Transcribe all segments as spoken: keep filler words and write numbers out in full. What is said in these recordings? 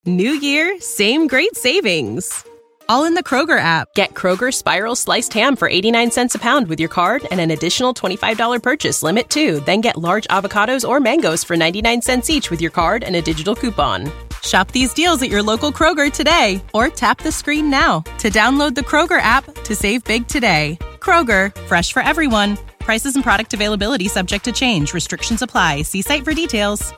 New year, same great savings. All in the Kroger app. Get Kroger Spiral Sliced Ham for eighty-nine cents a pound with your card and an additional twenty-five dollars purchase limit, too. Then get large avocados or mangoes for ninety-nine cents each with your card and a digital coupon. Shop these deals at your local Kroger today or tap the screen now to download the Kroger app to save big today. Kroger, fresh for everyone. Prices and product availability subject to change. Restrictions apply. See site for details.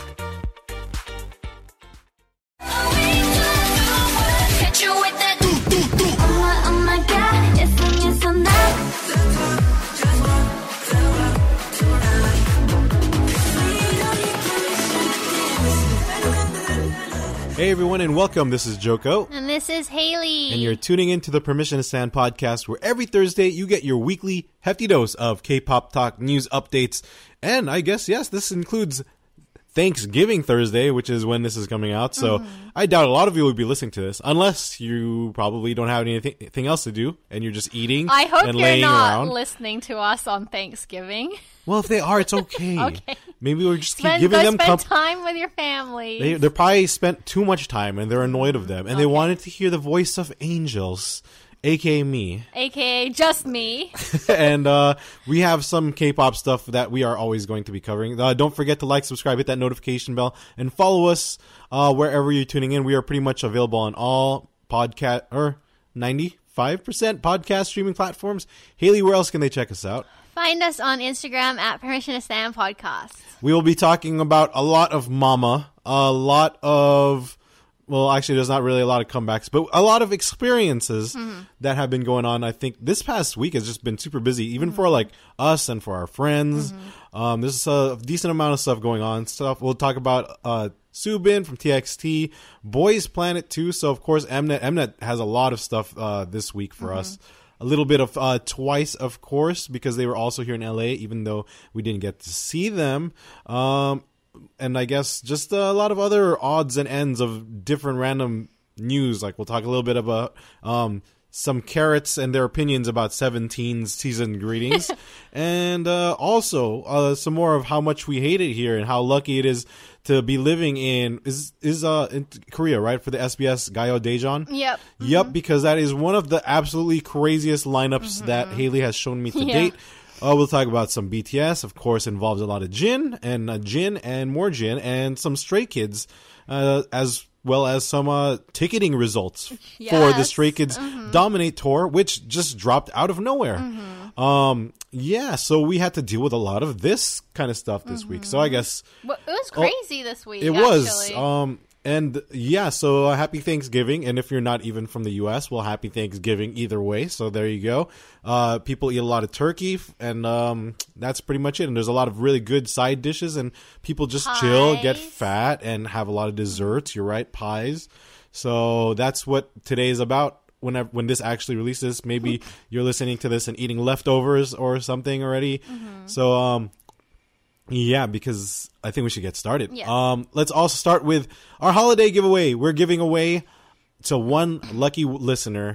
Hey everyone and welcome, this is Joko. And this is Haley. And you're tuning in to the Permission to Stand podcast, where every Thursday you get your weekly hefty dose of K-pop talk, news updates, and I guess, yes, this includes Thanksgiving Thursday, which is when this is coming out, so mm-hmm. I doubt a lot of you will be listening to this, unless you probably don't have anything, anything else to do, and you're just eating I hope and you're laying not around. Listening to us on Thanksgiving. Well, if they are, it's okay. Okay. Maybe we'll just spend, keep giving go them spend comp- time with your family. They, they're probably spent too much time, and they're annoyed of them, and okay. they wanted to hear the voice of angels, aka me. A K A just me. And uh, we have some K-pop stuff that we are always going to be covering. Uh, don't forget to like, subscribe, hit that notification bell, and follow us uh, wherever you're tuning in. We are pretty much available on all podcast, or ninety-five percent podcast streaming platforms. Haley, where else can they check us out? Find us on Instagram at Permission to Stand Podcast. We will be talking about a lot of Mama, a lot of... Well, actually, there's not really a lot of comebacks, but a lot of experiences mm-hmm. that have been going on. I think this past week has just been super busy, even mm-hmm. for like us and for our friends. Mm-hmm. Um, there's a decent amount of stuff going on. Stuff we'll talk about uh, Subin from T X T, Boys Planet two. So of course, Mnet Mnet has a lot of stuff uh, this week for mm-hmm. us. A little bit of uh, Twice, of course, because they were also here in L A, even though we didn't get to see them. Um, And I guess just a lot of other odds and ends of different random news. Like we'll talk a little bit about um, some Carrots and their opinions about seventeen's season greetings. And uh, also uh, some more of how much we hate it here and how lucky it is to be living in is is uh in Korea, right? For the S B S Gayo Daejeon. Yep. Mm-hmm. Yep, because that is one of the absolutely craziest lineups mm-hmm. that Haley has shown me to yeah. date. Uh, we'll talk about some B T S, of course, involves a lot of Jin and uh, Jin and more Jin and some Stray Kids, uh, as well as some uh, ticketing results yes. for the Stray Kids mm-hmm. Dominate Tour, which just dropped out of nowhere. Mm-hmm. Um, yeah, so we had to deal with a lot of this kind of stuff this mm-hmm. week. So I guess well, it was crazy oh, this week. It actually. was. Um, And yeah, so uh, happy Thanksgiving. And if you're not even from the U S, well, happy Thanksgiving either way. So there you go. Uh, people eat a lot of turkey, and um, that's pretty much it. And there's a lot of really good side dishes, and people just pies. chill, get fat, and have a lot of desserts. You're right, pies. So that's what today is about. Whenever, when this actually releases, maybe you're listening to this and eating leftovers or something already. Mm-hmm. So, um, yeah, because I think we should get started. Yes. Um, let's also start with our holiday giveaway. We're giving away to one lucky listener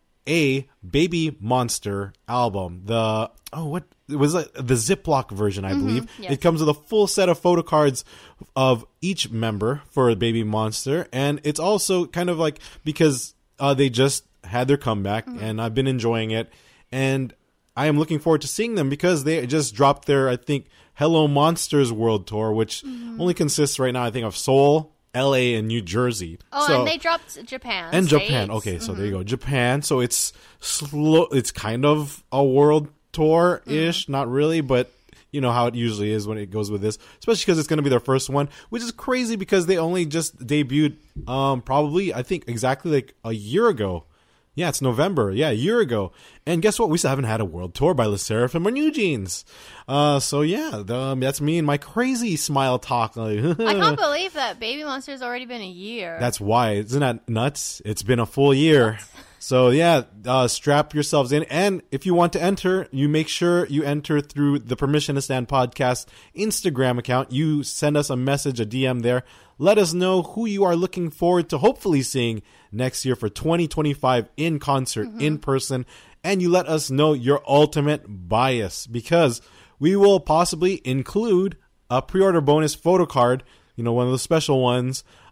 a Baby Monster album. The oh, what it was like the Ziploc version, I mm-hmm. believe. Yes. It comes with a full set of photo cards of each member for Baby Monster, and it's also kind of like because uh, they just had their comeback, mm-hmm. and I've been enjoying it, and I am looking forward to seeing them because they just dropped their, I think, Hello Monsters World Tour, which mm-hmm. only consists right now, I think, of Seoul, L A, and New Jersey. Oh, so, and they dropped Japan. And States. Japan. Okay, mm-hmm. so there you go. Japan. So it's slow. It's kind of a world tour-ish. Mm-hmm. Not really, but you know how it usually is when it goes with this. Especially because it's going to be their first one, which is crazy because they only just debuted um, probably, I think, exactly like a year ago. Yeah, it's November. Yeah, a year ago. And guess what? We still haven't had a world tour by LE SSERAFIM or New Jeans. Uh, so yeah, the, um, that's me and my crazy smile talk. I can't believe that Baby Monster's already been a year. That's why. Isn't that nuts? It's been a full year. What? So yeah, uh, strap yourselves in. And if you want to enter, you make sure you enter through the Permission to Stand podcast Instagram account. You send us a message, a D M there. Let us know who you are looking forward to hopefully seeing next year for twenty twenty-five in concert, mm-hmm. in person. And you let us know your ultimate bias, because we will possibly include a pre-order bonus photo card, you know, one of the special ones,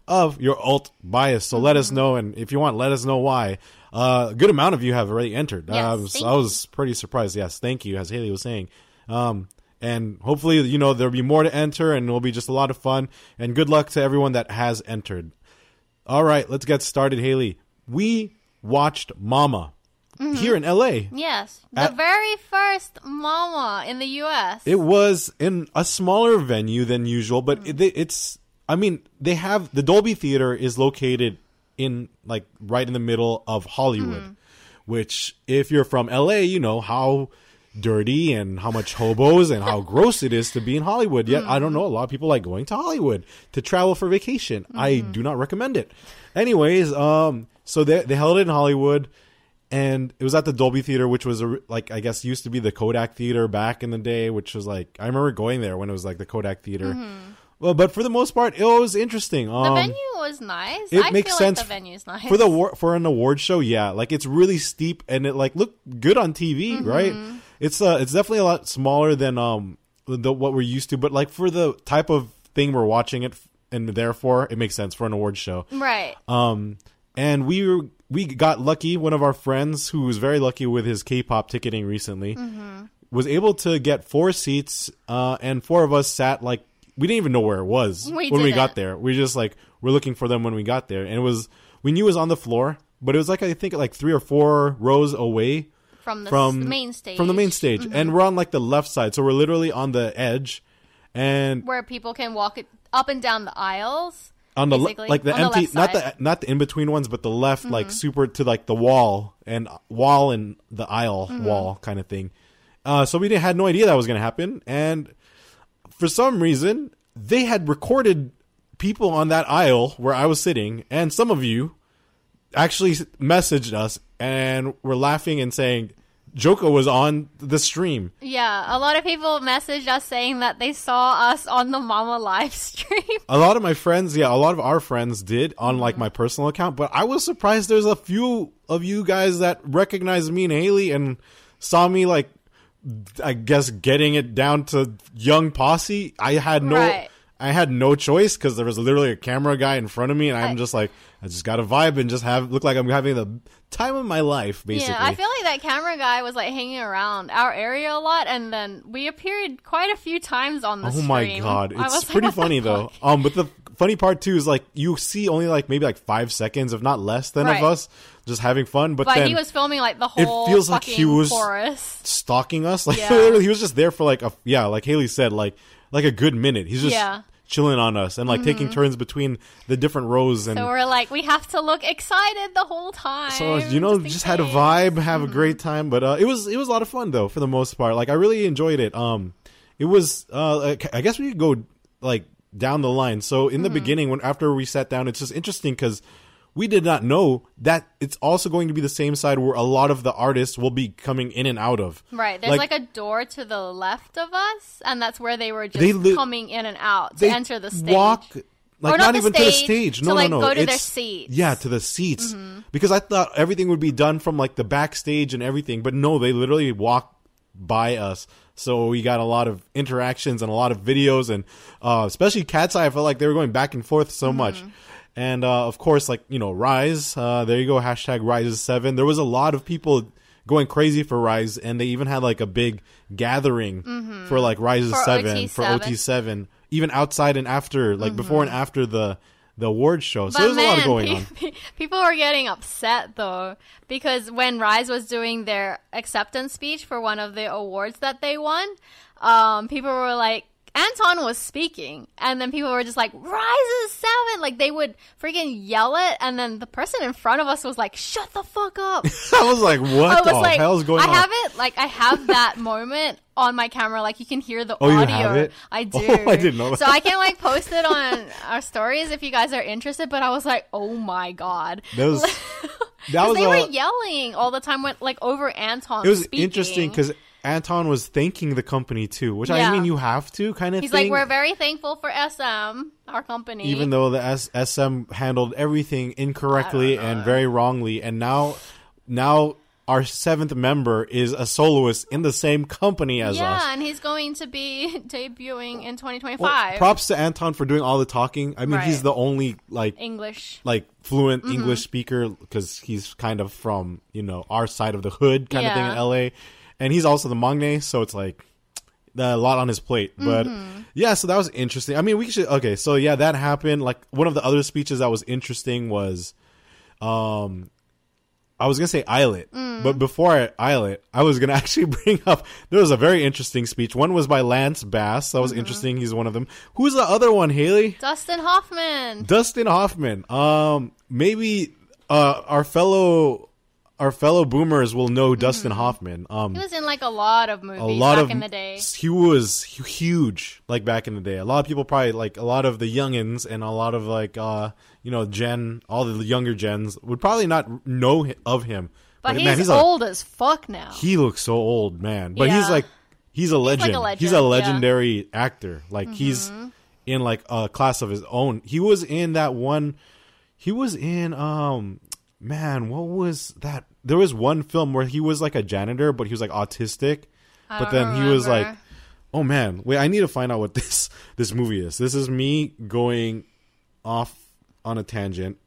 of your alt bias. So mm-hmm. let us know, and if you want, let us know why. Uh, a good amount of you have already entered. Yes, uh, I was, I was pretty surprised. Yes, thank you, as Haley was saying. Um, and hopefully, you know, there'll be more to enter, and it'll be just a lot of fun. And good luck to everyone that has entered. All right, let's get started, Haley. We watched Mama mm-hmm. here in L A. Yes, the At, very first Mama in the U S. It was in a smaller venue than usual, but mm. it, it's, I mean, they have, the Dolby Theater is located in, like, right in the middle of Hollywood, mm. which, if you're from L A, you know how dirty and how much hobos and how gross it is to be in Hollywood. Yet, mm. I don't know, a lot of people like going to Hollywood to travel for vacation. Mm. I do not recommend it. Anyways, um, so they they held it in Hollywood, and it was at the Dolby Theater, which was a, like, I guess used to be the Kodak Theater back in the day, which was like, I remember going there when it was like the Kodak Theater. Mm-hmm. Well, but for the most part, it was interesting. Um, the venue was nice. It I makes feel sense like the venue's nice. for the for an award show. Yeah, like it's really steep and it like looked good on T V, mm-hmm. right? It's uh, it's definitely a lot smaller than um the what we're used to, but like for the type of thing we're watching it and therefore it makes sense for an award show, right? Um, and we were we got lucky. One of our friends who was very lucky with his K-pop ticketing recently mm-hmm. was able to get four seats, uh, and four of us sat like. We didn't even know where it was we when didn't. we got there. We just like we're looking for them when we got there, and it was we knew it was on the floor, but it was like I think like three or four rows away from the from main stage. From the main stage, mm-hmm. and we're on like the left side, so we're literally on the edge, and where people can walk it up and down the aisles. On the le- like the on empty, the not the not the in between ones, but the left, mm-hmm. like super to like the wall and wall and the aisle mm-hmm. wall kind of thing. Uh, so we didn't, had no idea that was going to happen, and. For some reason, they had recorded people on that aisle where I was sitting, and some of you actually messaged us and were laughing and saying Joko was on the stream. Yeah, a lot of people messaged us saying that they saw us on the Mama live stream. A lot of my friends, yeah, a lot of our friends did on like my personal account, but I was surprised there's a few of you guys that recognized me and Haley and saw me like I guess getting it down to young posse. I had no, right. I had no choice because there was literally a camera guy in front of me, and I'm I, just like, I just got to vibe and just have look like I'm having the time of my life. Basically, yeah. I feel like that camera guy was like hanging around our area a lot, and then we appeared quite a few times on the oh stream. Oh my god, it's pretty like, funny though. Um, but the funny part too is like you see only like maybe like five seconds, if not less, than right. of us. Just having fun, but, but then he was filming like the whole. It feels like he was forest. stalking us. Like yeah. literally, he was just there for like a yeah, like Haley said, like like a good minute. He's just yeah. chilling on us and like mm-hmm. taking turns between the different rows. And so we're like, we have to look excited the whole time. So you know, just, just had a vibe, have mm-hmm. a great time. But uh, it was it was a lot of fun though, for the most part. Like I really enjoyed it. Um, it was uh, I guess we could go like down the line. So in the mm-hmm. beginning, when after we sat down, it's just interesting because. We did not know that it's also going to be the same side where a lot of the artists will be coming in and out of. Right. There's like, like a door to the left of us, and that's where they were just they li- coming in and out to enter the stage. Walk, like or not, not even stage, to the stage. No, to like no, no. go to it's, their seats. Yeah, to the seats. Mm-hmm. Because I thought everything would be done from like the backstage and everything, but no, they literally walked by us. So we got a lot of interactions and a lot of videos, and uh, especially Cat's Eye, I felt like they were going back and forth so mm-hmm. much. And, uh, of course, like, you know, Rise, uh, there you go, hashtag Rise seven. There was a lot of people going crazy for Rise, and they even had, like, a big gathering mm-hmm. for, like, Rise seven, O T seven. for O T seven, even outside and after, like, mm-hmm. before and after the the award show. But so there's man, a lot going pe- on. People were getting upset, though, because when Rise was doing their acceptance speech for one of the awards that they won, um, people were like, Anton was speaking, and then people were just like, Rise is seven! Like, they would freaking yell it, and then the person in front of us was like, shut the fuck up! I was like, what the like, hell's going I on? I have it, like, I have that moment on my camera, like, you can hear the oh, audio. You have it? I do. Oh, I didn't know that. So I can, like, post it on our stories if you guys are interested, but I was like, oh my god. That was... That was they a, were yelling all the time, with, like, over Anton It was speaking. interesting, because Anton was thanking the company too, which yeah. I mean you have to kind of He's thing. like, we're very thankful for S M, our company. Even though the S- SM handled everything incorrectly and very wrongly. And now, now our seventh member is a soloist in the same company as yeah, us. Yeah, and he's going to be debuting in twenty twenty-five. Well, props to Anton for doing all the talking. I mean, right. he's the only like English, like fluent mm-hmm. English speaker because he's kind of from, you know, our side of the hood kind yeah. of thing in L A. And he's also the Magne, so it's like a lot on his plate. But mm-hmm. yeah, so that was interesting. I mean, we should okay. So yeah, that happened. Like one of the other speeches that was interesting was, um. I was going to say Islet, mm. but before I, Islet, I was going to actually bring up, there was a very interesting speech. One was by Lance Bass. That was mm-hmm. interesting. He's one of them. Who's the other one, Haley? Dustin Hoffman. Dustin Hoffman. Um, maybe uh, our fellow our fellow boomers will know mm-hmm. Dustin Hoffman. Um, he was in like a lot of movies a lot back of, in the day. He was huge like back in the day. A lot of people probably like a lot of the youngins and a lot of like uh, you know Gen, all the younger gens would probably not know of him. But, but he's, man, he's old a, as fuck now. He looks so old, man. But yeah. he's like he's a legend. He's, like a legend. He's a legendary yeah. actor. Like mm-hmm. he's in like a class of his own. He was in that one. He was in um. Man, what was that? There was one film where he was like a janitor, but he was like autistic. I but then remember. he was like, "Oh man, wait! I need to find out what this this movie is." This is me going off on a tangent.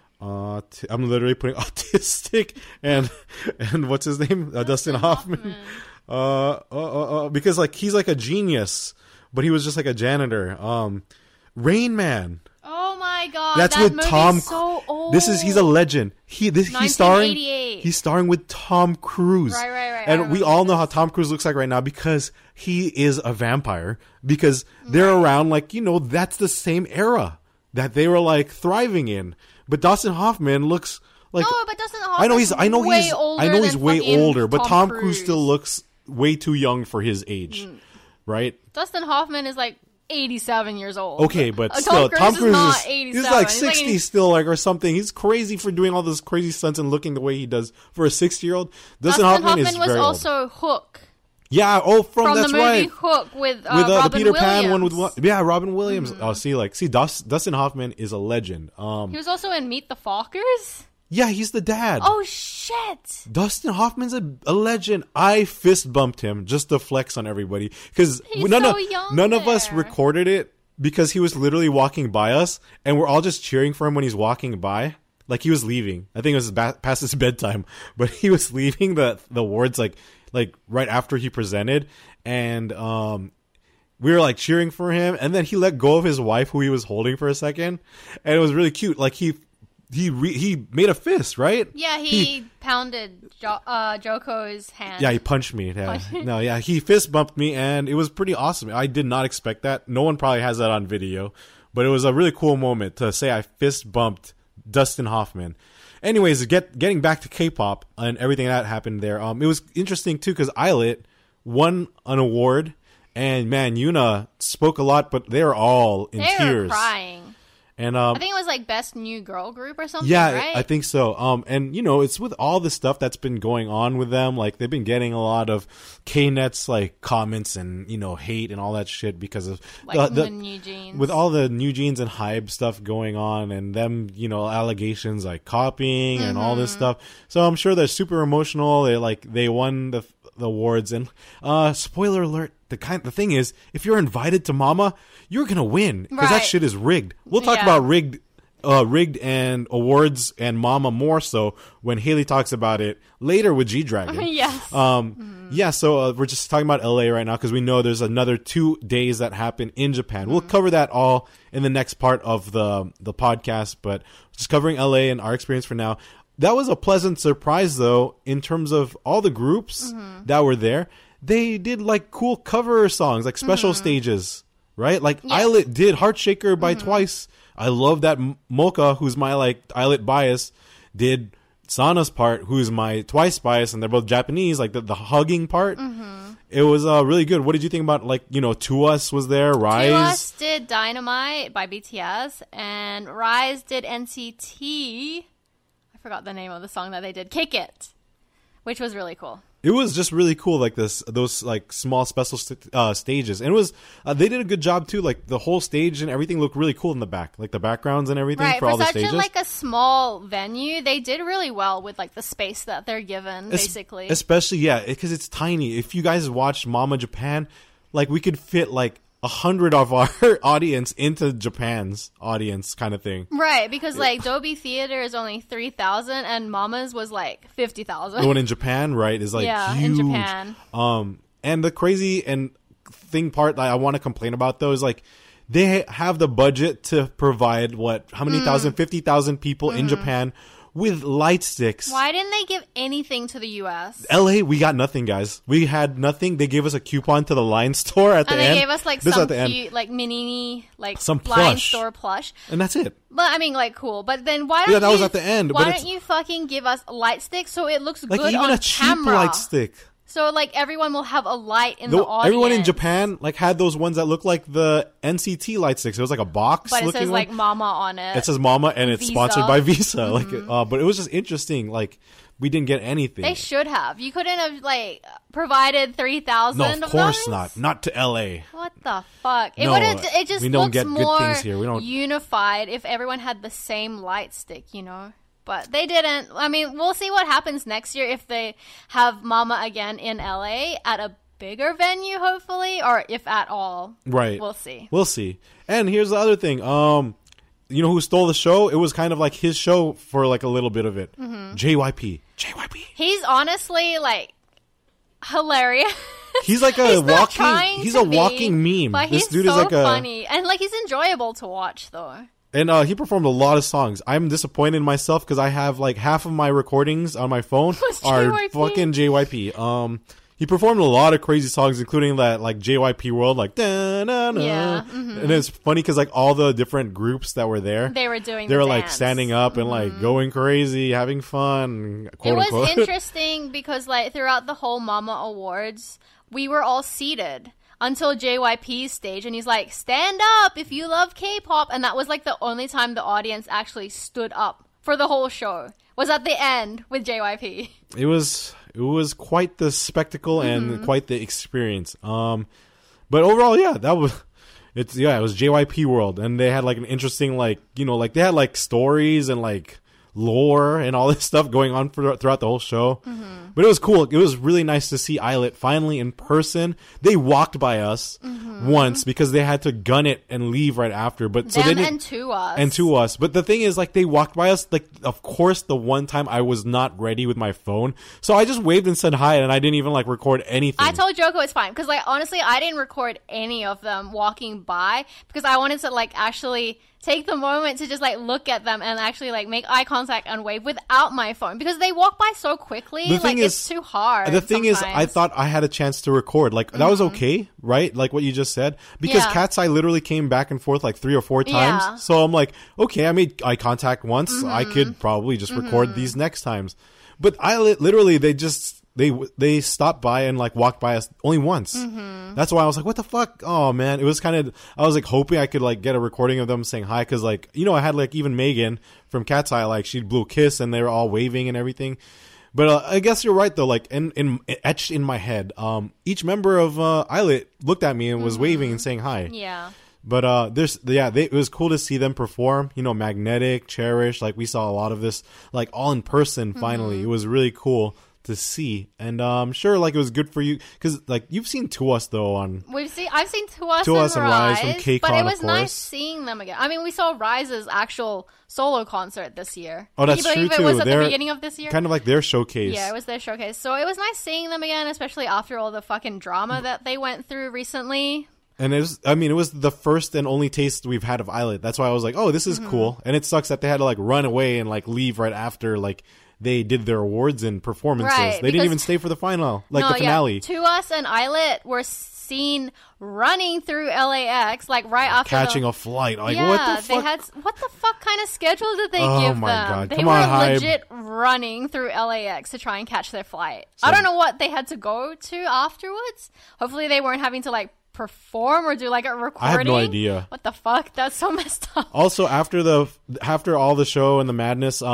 Uh, t- I'm literally putting autistic and and what's his name? Uh, Dustin, Dustin Hoffman. Hoffman. Uh, uh, uh, uh, because like he's like a genius, but he was just like a janitor. Um, Rain Man. Oh my god, that's that with Tom. So old. This is he's a legend. He this he's starring. He's starring with Tom Cruise. Right, right, right. And we all know how Tom Cruise looks like right now because he is a vampire. Because they're right. around like you know that's the same era that they were like thriving in. But Dustin Hoffman looks like no, but Dustin Hoffman. I know he's. I know way he's. Older I know he's way older. But Tom, Tom Cruise. Cruise still looks way too young for his age, mm. right? Dustin Hoffman is like eighty-seven years old. Okay, but uh, still, Tom Cruise, Tom Cruise is, not is eighty-seven. he's like he's sixty like, still, like or something. He's crazy for doing all those crazy stunts and looking the way he does for a sixty-year-old. Dustin, Dustin Hoffman, Hoffman is was very also old. Hook. Yeah, oh, from, from that's the movie right. Hook with uh, with uh, Robin the Peter Williams. Pan one with yeah, Robin Williams. Mm-hmm. Oh, see, like see, Dust, Dustin Hoffman is a legend. Um, he was also in Meet the Fockers. Yeah, he's the dad. Oh shit! Dustin Hoffman's a, a legend. I fist bumped him just to flex on everybody because none so of young none there. of us recorded it because he was literally walking by us and we're all just cheering for him when he's walking by. Like he was leaving. I think it was ba- past his bedtime, but he was leaving the the awards like like right after he presented, and um. we were like cheering for him, and then he let go of his wife, who he was holding for a second, and it was really cute. Like he, he, re- he made a fist, right? Yeah, he, he pounded jo- uh, Joko's hand. Yeah, he punched me. Yeah. Punch- no, yeah, he fist bumped me, and it was pretty awesome. I did not expect that. No one probably has that on video, but it was a really cool moment to say I fist bumped Dustin Hoffman. Anyways, get getting back to K-pop and everything that happened there. Um, it was interesting too because Islet won an award. And man, Yuna spoke a lot, but they're all in they tears. They were crying. And um, I think it was like best new girl group or something. Yeah, right? I think so. Um, and you know, it's with all the stuff that's been going on with them. Like they've been getting a lot of K-Net's like comments and you know hate and all that shit because of like the, the new jeans. With all the new jeans and hype stuff going on, and them you know allegations like copying mm-hmm. and all this stuff. So I'm sure they're super emotional. They like they won the, the awards, and uh, spoiler alert. The kind, the thing is, if you're invited to Mama, you're gonna win because right. that shit is rigged. We'll talk yeah. about rigged, uh, rigged and awards and Mama more so when Haley talks about it later with G Dragon. yes. Um. Mm-hmm. Yeah. So uh, we're just talking about L A right now because we know there's another two days that happen in Japan. Mm-hmm. We'll cover that all in the next part of the the podcast, but just covering L A and our experience for now. That was a pleasant surprise, though, in terms of all the groups mm-hmm. that were there. They did like cool cover songs, like special mm-hmm. stages, right? Like yeah. Islet did Heartshaker by mm-hmm. Twice. I love that Mocha, who's my like Islet bias, did Sana's part, who's my Twice bias, and they're both Japanese, like the, the hugging part. Mm-hmm. It was uh, really good. What did you think about like, you know, To Us was there, Rise? To Us did Dynamite by B T S, and Rise did N C T. I forgot the name of the song that they did, Kick It, which was really cool. it was just really cool, like this, those like small special st- uh, stages, and it was uh, they did a good job too. Like the whole stage and everything looked really cool in the back, like the backgrounds and everything Right, for, for all the such stages. a, like a small venue, they did really well with like the space that they're given, Es- basically. especially yeah, because it's tiny. If you guys watched Mama Japan, like we could fit like a hundred of our audience into Japan's audience, kind of thing. Right, because like Dolby Theater is only three thousand, and Mama's was like fifty thousand. The one in Japan, right, is like Yeah, in huge. Japan. Um, and the crazy and thing part that I want to complain about though is like they have the budget to provide what how many Mm. thousand, fifty thousand people Mm-hmm. in Japan with light sticks. Why didn't they give anything to the U S? L A, we got nothing, guys. We had nothing. They gave us a coupon to the Line store at the And end. they gave us like This some at the end. cute, like mini, like Some line plush. store plush. And that's it. But I mean, like, cool. But then why don't Yeah, that you, was at the end, Why but don't it's- you fucking give us light sticks so it looks Like good even on a cheap camera? light stick. So like everyone will have a light in The- the audience. everyone in Japan like had those ones that look like the N C T light sticks. It was like a box but it looking says one. like Mama on it. It says Mama, and it's Visa. sponsored by Visa. Mm-hmm. Like, uh, but it was just interesting. Like, we didn't get anything. They should have. You couldn't have like provided three thousand. no, of of course those? not. Not to L A. What the fuck? It No, would have. It just we don't looks get good more things here. We don't- unified if everyone had the same light stick, you know. But they didn't. I mean, we'll see what happens next year if they have Mama again in L A at a bigger venue, hopefully, or if at all. Right. We'll see. We'll see. And here's the other thing. Um, you know who stole the show? It was kind of like his show for like a little bit of it. Mm-hmm. J Y P. J Y P. He's honestly like hilarious. He's like a He's not walking. trying He's to a be, walking meme. But This he's dude so is like a. funny and like he's enjoyable to watch though. And uh, he performed a lot of songs. I'm disappointed in myself because I have like half of my recordings on my phone Was are J Y P? fucking J Y P. Um, he performed a lot of crazy songs, including that like J Y P World, like da na na. Yeah, mm-hmm. And it's funny because like all the different groups that were there, They were doing they the were like dance. standing up and like going crazy, having fun. Quote It was unquote. interesting because like throughout the whole Mama Awards, we were all seated until J Y P's stage, and he's like, "Stand up if you love K-pop," and that was like the only time the audience actually stood up for the whole show. Was at the end with J Y P. It was it was quite the spectacle and Mm-hmm. quite the experience. Um, but overall, yeah, that was it's yeah, it was J Y P World, and they had like an interesting like you know like they had like stories and like lore and all this stuff going on for, throughout the whole show. Mm-hmm. But it was cool. It was really nice to see Islet finally in person. They walked by us once because they had to gun it and leave right after. But so they Them didn't, and to us. and to us. But the thing is, like, they walked by us. Like, of course, the one time I was not ready with my phone, so I just waved and said hi, and I didn't even like record anything. I told Joko it's fine because, like, honestly, I didn't record any of them walking by because I wanted to, like, actually take the moment to just, like, look at them and actually, like, make eye contact and wave without my phone because they walk by so quickly. The like, thing it's is- too hard. The thing is, I sometimes. thought I had a chance to record. Like, that was okay, right? Like what you just said. Because Yeah. Cat's Eye literally came back and forth like three or four times. Yeah. So I'm like, okay, I made eye contact once. I Mm-hmm. could probably just record these next times. But I li- literally, they just, they they stopped by and like walked by us only once. Mm-hmm. That's why I was like, what the fuck? Oh man, it was kind of, I was like hoping I could like get a recording of them saying hi. Cause like, you know, I had like even Megan from Cat's Eye, like she blew a kiss and they were all waving and everything. But uh, I guess you're right though. Like in, in etched in my head, um, each member of uh, Islet looked at me and was waving and saying hi. Yeah. But uh, there's yeah, they, it was cool to see them perform. You know, Magnetic, Cherish, like we saw a lot of this, like all in person. Finally, Mm-hmm. it was really cool to see, and um, sure, like it was good for you because like you've seen To Us though on We've seen. I've seen To Us, To and Us and Rise from but K-Con, it of was nice course. seeing them again. I mean, we saw Rise's actual solo concert this year. Oh, that's Can you true believe too. It was at They're the beginning of this year. kind of like their showcase. Yeah, it was their showcase. So it was nice seeing them again, especially after all the fucking drama that they went through recently. And it was, I mean, it was the first and only taste we've had of Islet. That's why I was like, oh, this is Mm-hmm. cool. And it sucks that they had to like run away and like leave right after like they did their awards and performances. Right, they didn't because- even stay for the final, like no, the finale. Yeah. To Us and Islet were seen running through L A X like right after Catching the, a flight. Like, yeah, what the fuck? they had what the fuck kind of schedule did they Oh give my them? God. They Come were on, Hybe. legit running through L A X to try and catch their flight. I don't know what they had to go to afterwards. Hopefully they weren't having to like perform or do like a recording. I have no idea. What the fuck? That's so messed up. Also, after the after all the show and the madness, um,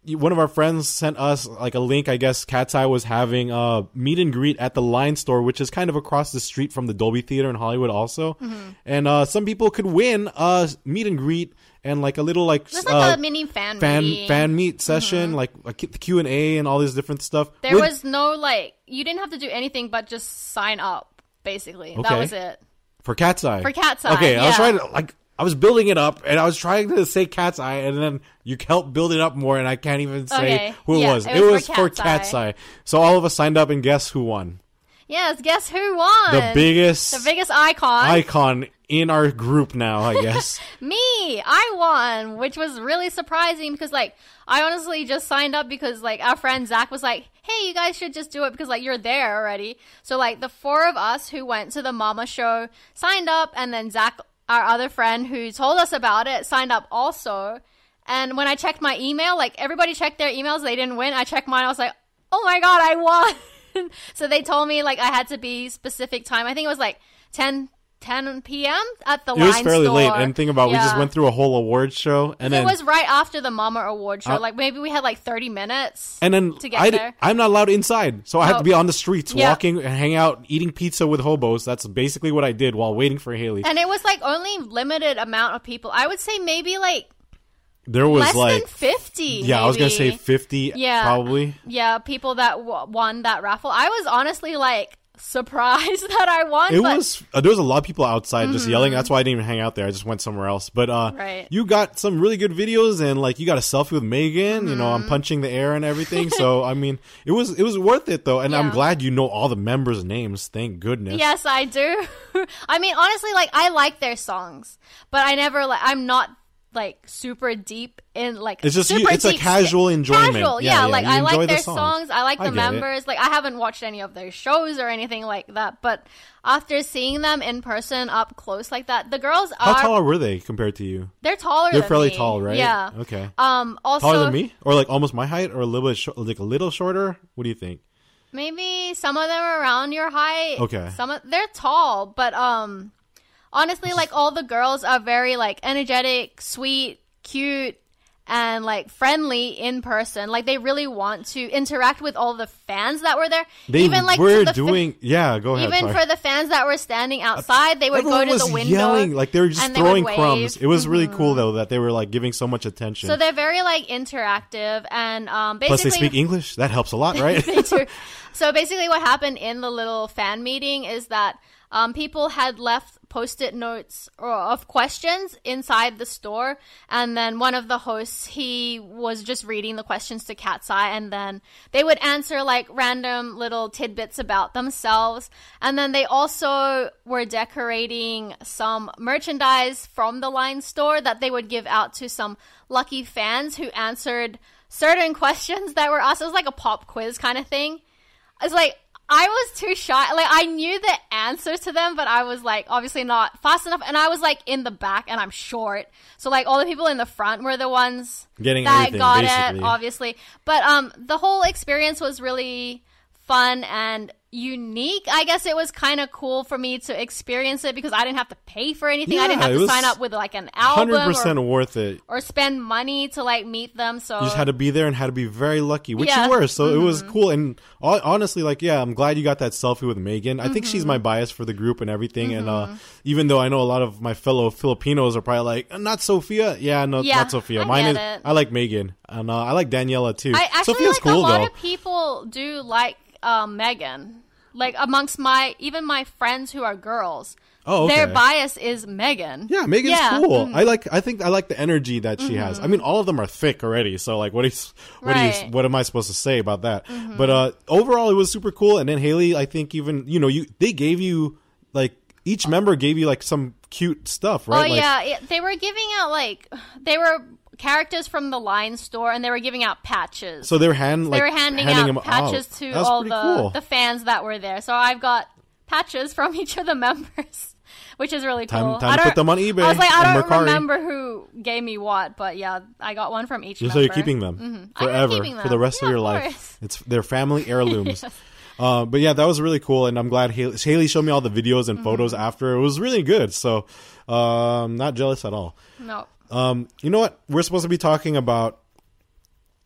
one of our friends sent us like a link. I guess Cat's Eye was having a meet and greet at the Line Store, which is kind of across the street from the Dolby Theater in Hollywood also. Mm-hmm. And uh, some people could win a meet and greet and like a little like, There's uh, like a mini fan fan meeting. fan meet session, mm-hmm. like a Q and A and all this different stuff. There With- was no like, you didn't have to do anything but just sign up, basically. Okay. That was it. For Cat's Eye. For Cat's Eye, Okay, I was yeah. trying to like I was building it up and I was trying to say Cat's Eye and then you helped build it up more and I can't even say Okay. who it Yeah, was. it It was was, for for Cat's Cat's Eye. Eye. So all of us signed up and guess who won? Yes, guess who won? The biggest The biggest icon. icon in our group now, I guess. Me, I won, which was really surprising because, like, I honestly just signed up because, like, our friend Zach was like, hey, you guys should just do it because, like, you're there already. So, like, the four of us who went to the Mama show signed up, and then Zach, our other friend who told us about it, signed up also. And when I checked my email, like, everybody checked their emails, they didn't win. I checked mine, I was like, oh my god, I won. So they told me, like, I had to be specific time. I think it was, like, ten p.m. at the It Line was fairly Store. late. And think about it, we just Yeah. went through a whole awards show. And It then was right after the Mama Award show. Uh, like, maybe we had, like, thirty minutes and then to get I, there. I'm not allowed inside. So I had No. to be on the streets Yeah. walking and hang out, eating pizza with hobos. That's basically what I did while waiting for Haley. And it was, like, only limited amount of people. I would say maybe, like, There was less like than fifty. Yeah, I was gonna maybe. say fifty, Yeah. probably. Yeah, people that w- won that raffle. I was honestly, like, surprised that I won. It but was uh, there was a lot of people outside just yelling. That's why I didn't even hang out there. I just went somewhere else. But uh, Right. you got some really good videos, and like you got a selfie with Megan. You know, I'm punching the air and everything. So I mean, it was it was worth it though, and I'm Yeah. glad you know all the members' names. Thank goodness. Yes, I do. I mean, honestly, like, I like their songs, but I never, like, I'm not, like, super deep in, like, It's just you- super it's a deep casual sta- enjoyment. Casual, Yeah, yeah. yeah, Like, you I like enjoy the their songs. songs. I like I the get it. members. Like, I haven't watched any of their shows or anything like that, but after seeing them in person up close like that, the girls How are, tall were they compared to you? they're taller They're than fairly me. tall, right? Yeah. Okay. Um, also, Taller than me, or like almost my height, or a little bit short, like a little shorter. What do you think? maybe some of them are around your height. Okay. Some of, they're tall, but um, honestly, like, all the girls are very, like, energetic, sweet, cute, and, like, friendly in person. Like, they really want to interact with all the fans that were there. They even like were to the fa- doing. yeah, go ahead. even sorry. for the fans that were standing outside, they would Everyone go to was the window, yelling, like they were just and they would throwing wave. crumbs. It was really cool though that they were like giving so much attention. So they're very, like, interactive, and um, Plus, basically they speak English. That helps a lot, right? They do. So basically what happened in the little fan meeting is that um, people had left post-it notes or, of questions inside the store, and then one of the hosts, he was just reading the questions to Cat's Eye, and then they would answer, like, random little tidbits about themselves. And then they also were decorating some merchandise from the Line Store that they would give out to some lucky fans who answered certain questions that were asked. It was like a pop quiz kind of thing. It's like, I was too shy. Like, I knew the answers to them, but I was, like, obviously not fast enough. And I was, like, in the back, and I'm short. So, like, all the people in the front were the ones Getting that everything, got basically. it, obviously. But um, the whole experience was really fun and unique. I guess it was kind of cool for me to experience it because I didn't have to pay for anything. I didn't Yeah, have it to was sign up with, like, an one album hundred percent or, worth it. or spend money to, like, meet them. So You just had to be there and had to be very lucky, which Yeah. you were. So Mm-hmm. it was cool. And hon- honestly, like, yeah, I'm glad you got that selfie with Megan. I think she's my Mm-hmm. bias for the group and everything. And uh, even though I know a lot of my fellow Filipinos are probably like, not Sophia. Yeah, no, Yeah, not Sophia. I Mine get is. it. I like Megan, and uh, I like Daniela too. I actually Sophia's like cool a lot though. of people do like uh, Megan. Like, amongst my even my friends who are girls, Oh, okay. their bias is Megan. Yeah, Megan's Yeah, cool. mhm. I like. I think I like the energy that she has. I mean, all of them are thick already. So, like, what is what do you Right. what am I supposed to say about that? But uh, overall, it was super cool. And then Haley, I think even you know you they gave you like each member gave you like some cute stuff, right? Oh like, yeah, it, they were giving out like they were characters from the Line Store, and they were giving out patches. So they were hand like they were handing, handing out them patches out. to That was all pretty the cool. the fans that were there. So I've got patches from each of the members, which is really Time- cool. time I to don't- put them on eBay I was like, and I don't Mercari. remember who gave me what, but yeah, I got one from each. Just member. so you're keeping them I'm forever keeping for the them. rest Yeah, of your of life. course. It's their family heirlooms. Yes. Uh, but yeah, that was really cool, and I'm glad Haley, Haley showed me all the videos and Mm-hmm. photos after. It was really good, so um, not jealous at all. No. Um, you know what? We're supposed to be talking about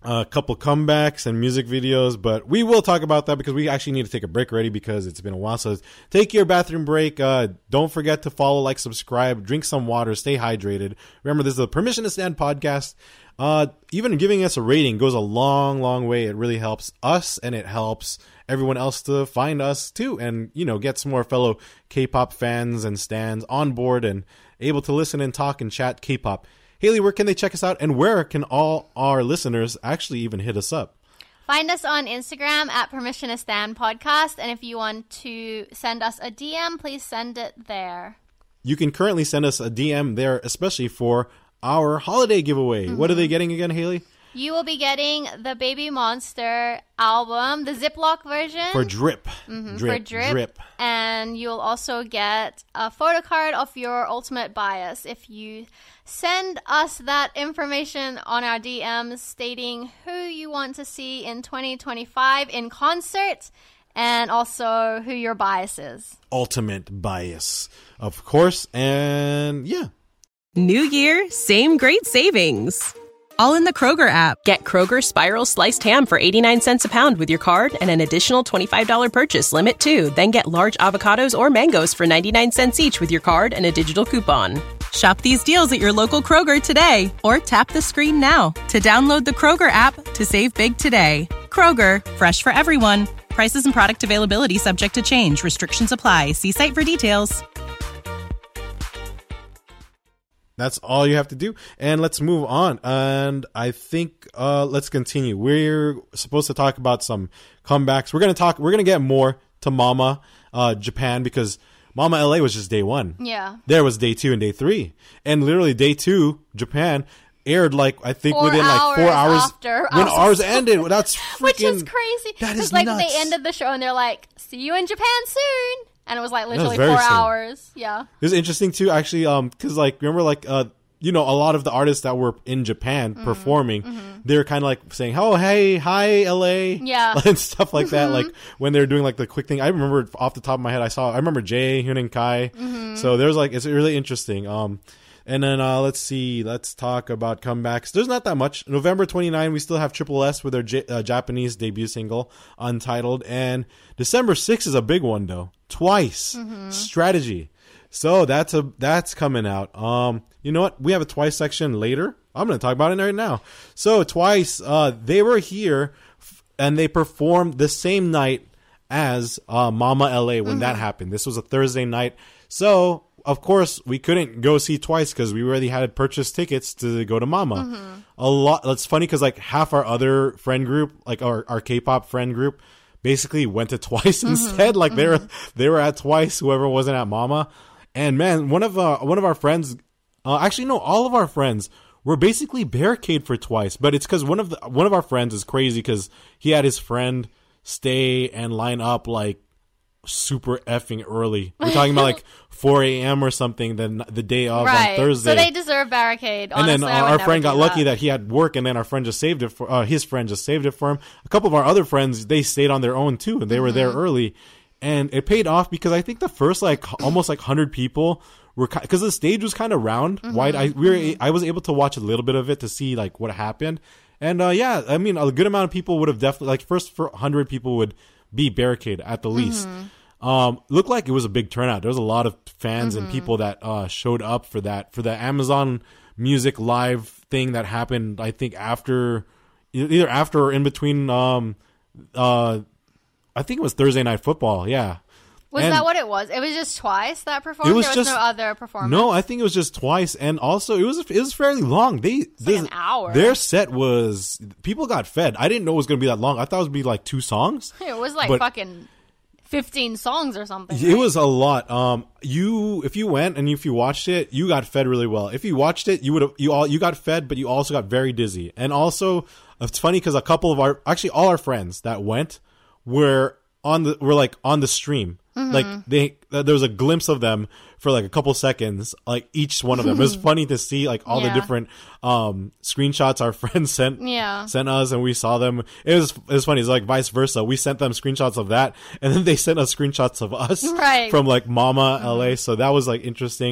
a couple comebacks and music videos, but we will talk about that because we actually need to take a break already because it's been a while. So take your bathroom break. Uh, don't forget to follow, like, subscribe, drink some water, stay hydrated. Remember, this is a Permission to Stand podcast. Uh, even giving us a rating goes a long, long way. It really helps us and it helps everyone else to find us too, and, you know, get some more fellow K-pop fans and stans on board and able to listen and talk and chat K-pop. Haley, where can they check us out, and where can all our listeners actually even hit us up? Find us on Instagram at Permission to Stand Podcast, and if you want to send us a D M, please send it there. You can currently send us a D M there, especially for our holiday giveaway. Mm-hmm. What are they getting again, Haley? You will be getting the Baby Monster album, the Ziploc version. For drip. Mm-hmm, drip. For drip. Drip. And you'll also get a photo card of your ultimate bias if you send us that information on our D Ms stating who you want to see in twenty twenty-five in concert and also who your bias is. Ultimate bias, of course. And yeah. New year, same great savings. All in the Kroger app. Get Kroger Spiral Sliced Ham for eighty-nine cents a pound with your card and an additional twenty-five dollars purchase limit too. Then get large avocados or mangoes for ninety-nine cents each with your card and a digital coupon. Shop these deals at your local Kroger today or tap the screen now to download the Kroger app to save big today. Kroger, fresh for everyone. Prices and product availability subject to change. Restrictions apply. See site for details. That's all you have to do. And let's move on. And I think uh, let's continue. We're supposed to talk about some comebacks. We're going to talk, we're going to get more to Mama uh, Japan because Mama L A was just day one. Yeah. There was day two and day three. And literally day two, Japan aired like, I think four within like four hours. After when ours ended. That's freaking. Which is crazy. That is like nuts. They ended the show and they're like, see you in Japan soon. And it was like literally was four soon. hours. Yeah. It was interesting too, actually, um, because like remember, like uh, you know, a lot of the artists that were in Japan mm-hmm. performing, mm-hmm. they were kind of like saying, "Oh, hey, hi, L A," yeah, and stuff like that. Mm-hmm. Like when they were doing like the quick thing. I remember off the top of my head, I saw, I remember Jay, Hyun and Kai. Mm-hmm. So there's like it's really interesting. Um, and then uh, let's see, let's talk about comebacks. There's not that much. November twenty-ninth, we still have Triple S with their J- uh, Japanese debut single, Untitled, and December sixth is a big one though. Twice mm-hmm. Strategy, so that's a that's coming out. Um, you know what? We have a Twice section later. I'm going to talk about it right now. So Twice, uh, they were here f- and they performed the same night as uh, Mama L A when mm-hmm. that happened. This was a Thursday night, so of course we couldn't go see Twice because we already had purchased tickets to go to Mama. Mm-hmm. A lot. That's funny because like half our other friend group, like our our K-pop friend group, basically went to Twice mm-hmm. instead. Like mm-hmm. they were they were at Twice, whoever wasn't at Mama. And man, one of uh, one of our friends, uh, actually no, all of our friends were basically barricade for Twice. But it's because one of the one of our friends is crazy because he had his friend stay and line up like super effing early. We're talking about like four a.m. or something then the day of right. on Thursday. So they deserve barricade. Honestly, and then I uh, would our never friend got do lucky that. that he had work, and then our friend just saved it for uh, his friend just saved it for him. A couple of our other friends, they stayed on their own too, and they mm-hmm. were there early, and it paid off because I think the first like almost like one hundred people were because the stage was kind of round, mm-hmm. wide. I we were mm-hmm. I was able to watch a little bit of it to see like what happened, and uh, yeah, I mean a good amount of people would have definitely like first for one hundred people would be barricade at the least. Mm-hmm. Um, looked like it was a big turnout. There was a lot of fans mm-hmm. and people that uh, showed up for that for the Amazon Music Live thing that happened. I think after, either after or in between. Um, uh, I think it was Thursday Night Football. Yeah, was and that what it was? It was just Twice that performed. It was, there was just, no other performance. No, I think it was just Twice, and also it was it was fairly long. They it's like an hour. Their set was people got fed. I didn't know it was going to be that long. I thought it would be like two songs. It was like fucking fifteen songs or something. It right? was a lot. Um, you if you went and if you watched it, you got fed really well. If you watched it, you would have you all you got fed, but you also got very dizzy. And also, it's funny because a couple of our actually all our friends that went were on the were like on the stream. Mm-hmm. Like they, uh, there was a glimpse of them for like a couple seconds, like each one of them. It was funny to see like all yeah. the different um, screenshots our friends sent yeah. sent us, and we saw them. It was it was funny. It's like vice versa. We sent them screenshots of that, and then they sent us screenshots of us right. from like Mama mm-hmm. L A. So that was like interesting.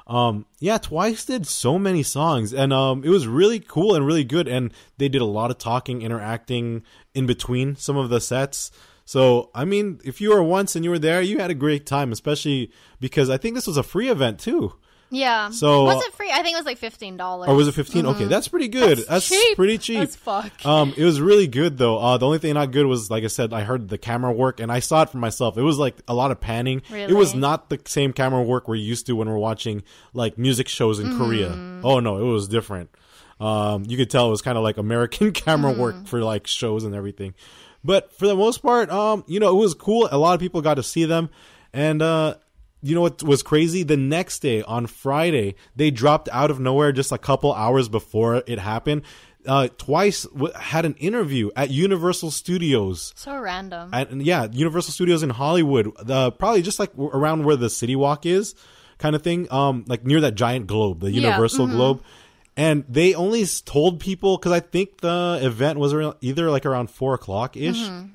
Um, yeah, Twice did so many songs, and um, it was really cool and really good. And they did a lot of talking, interacting in between some of the sets. So, I mean, if you were once and you were there, you had a great time, especially because I think this was a free event too. Yeah. So was it free? I think it was like fifteen dollars. Or was it fifteen? Mm-hmm. Okay, that's pretty good. That's, that's cheap. pretty cheap. That's fuck. Um, it was really good though. Uh, the only thing not good was, like I said, I heard the camera work and I saw it for myself. It was like a lot of panning. Really? It was not the same camera work we're used to when we're watching like music shows in mm. Korea. Oh no, it was different. Um, you could tell it was kind of like American camera mm. work for like shows and everything. But for the most part, um, you know, it was cool. A lot of people got to see them, and uh. You know what was crazy? The next day, on Friday, they dropped out of nowhere just a couple hours before it happened. Uh, Twice w- had an interview at Universal Studios. So random. At, yeah, Universal Studios in Hollywood. Uh, probably just like w- around where the City Walk is, kind of thing. Um, like near that giant globe, the Universal yeah, mm-hmm. globe. And they only told people, because I think the event was around, either like around four o'clock ish. Mm-hmm.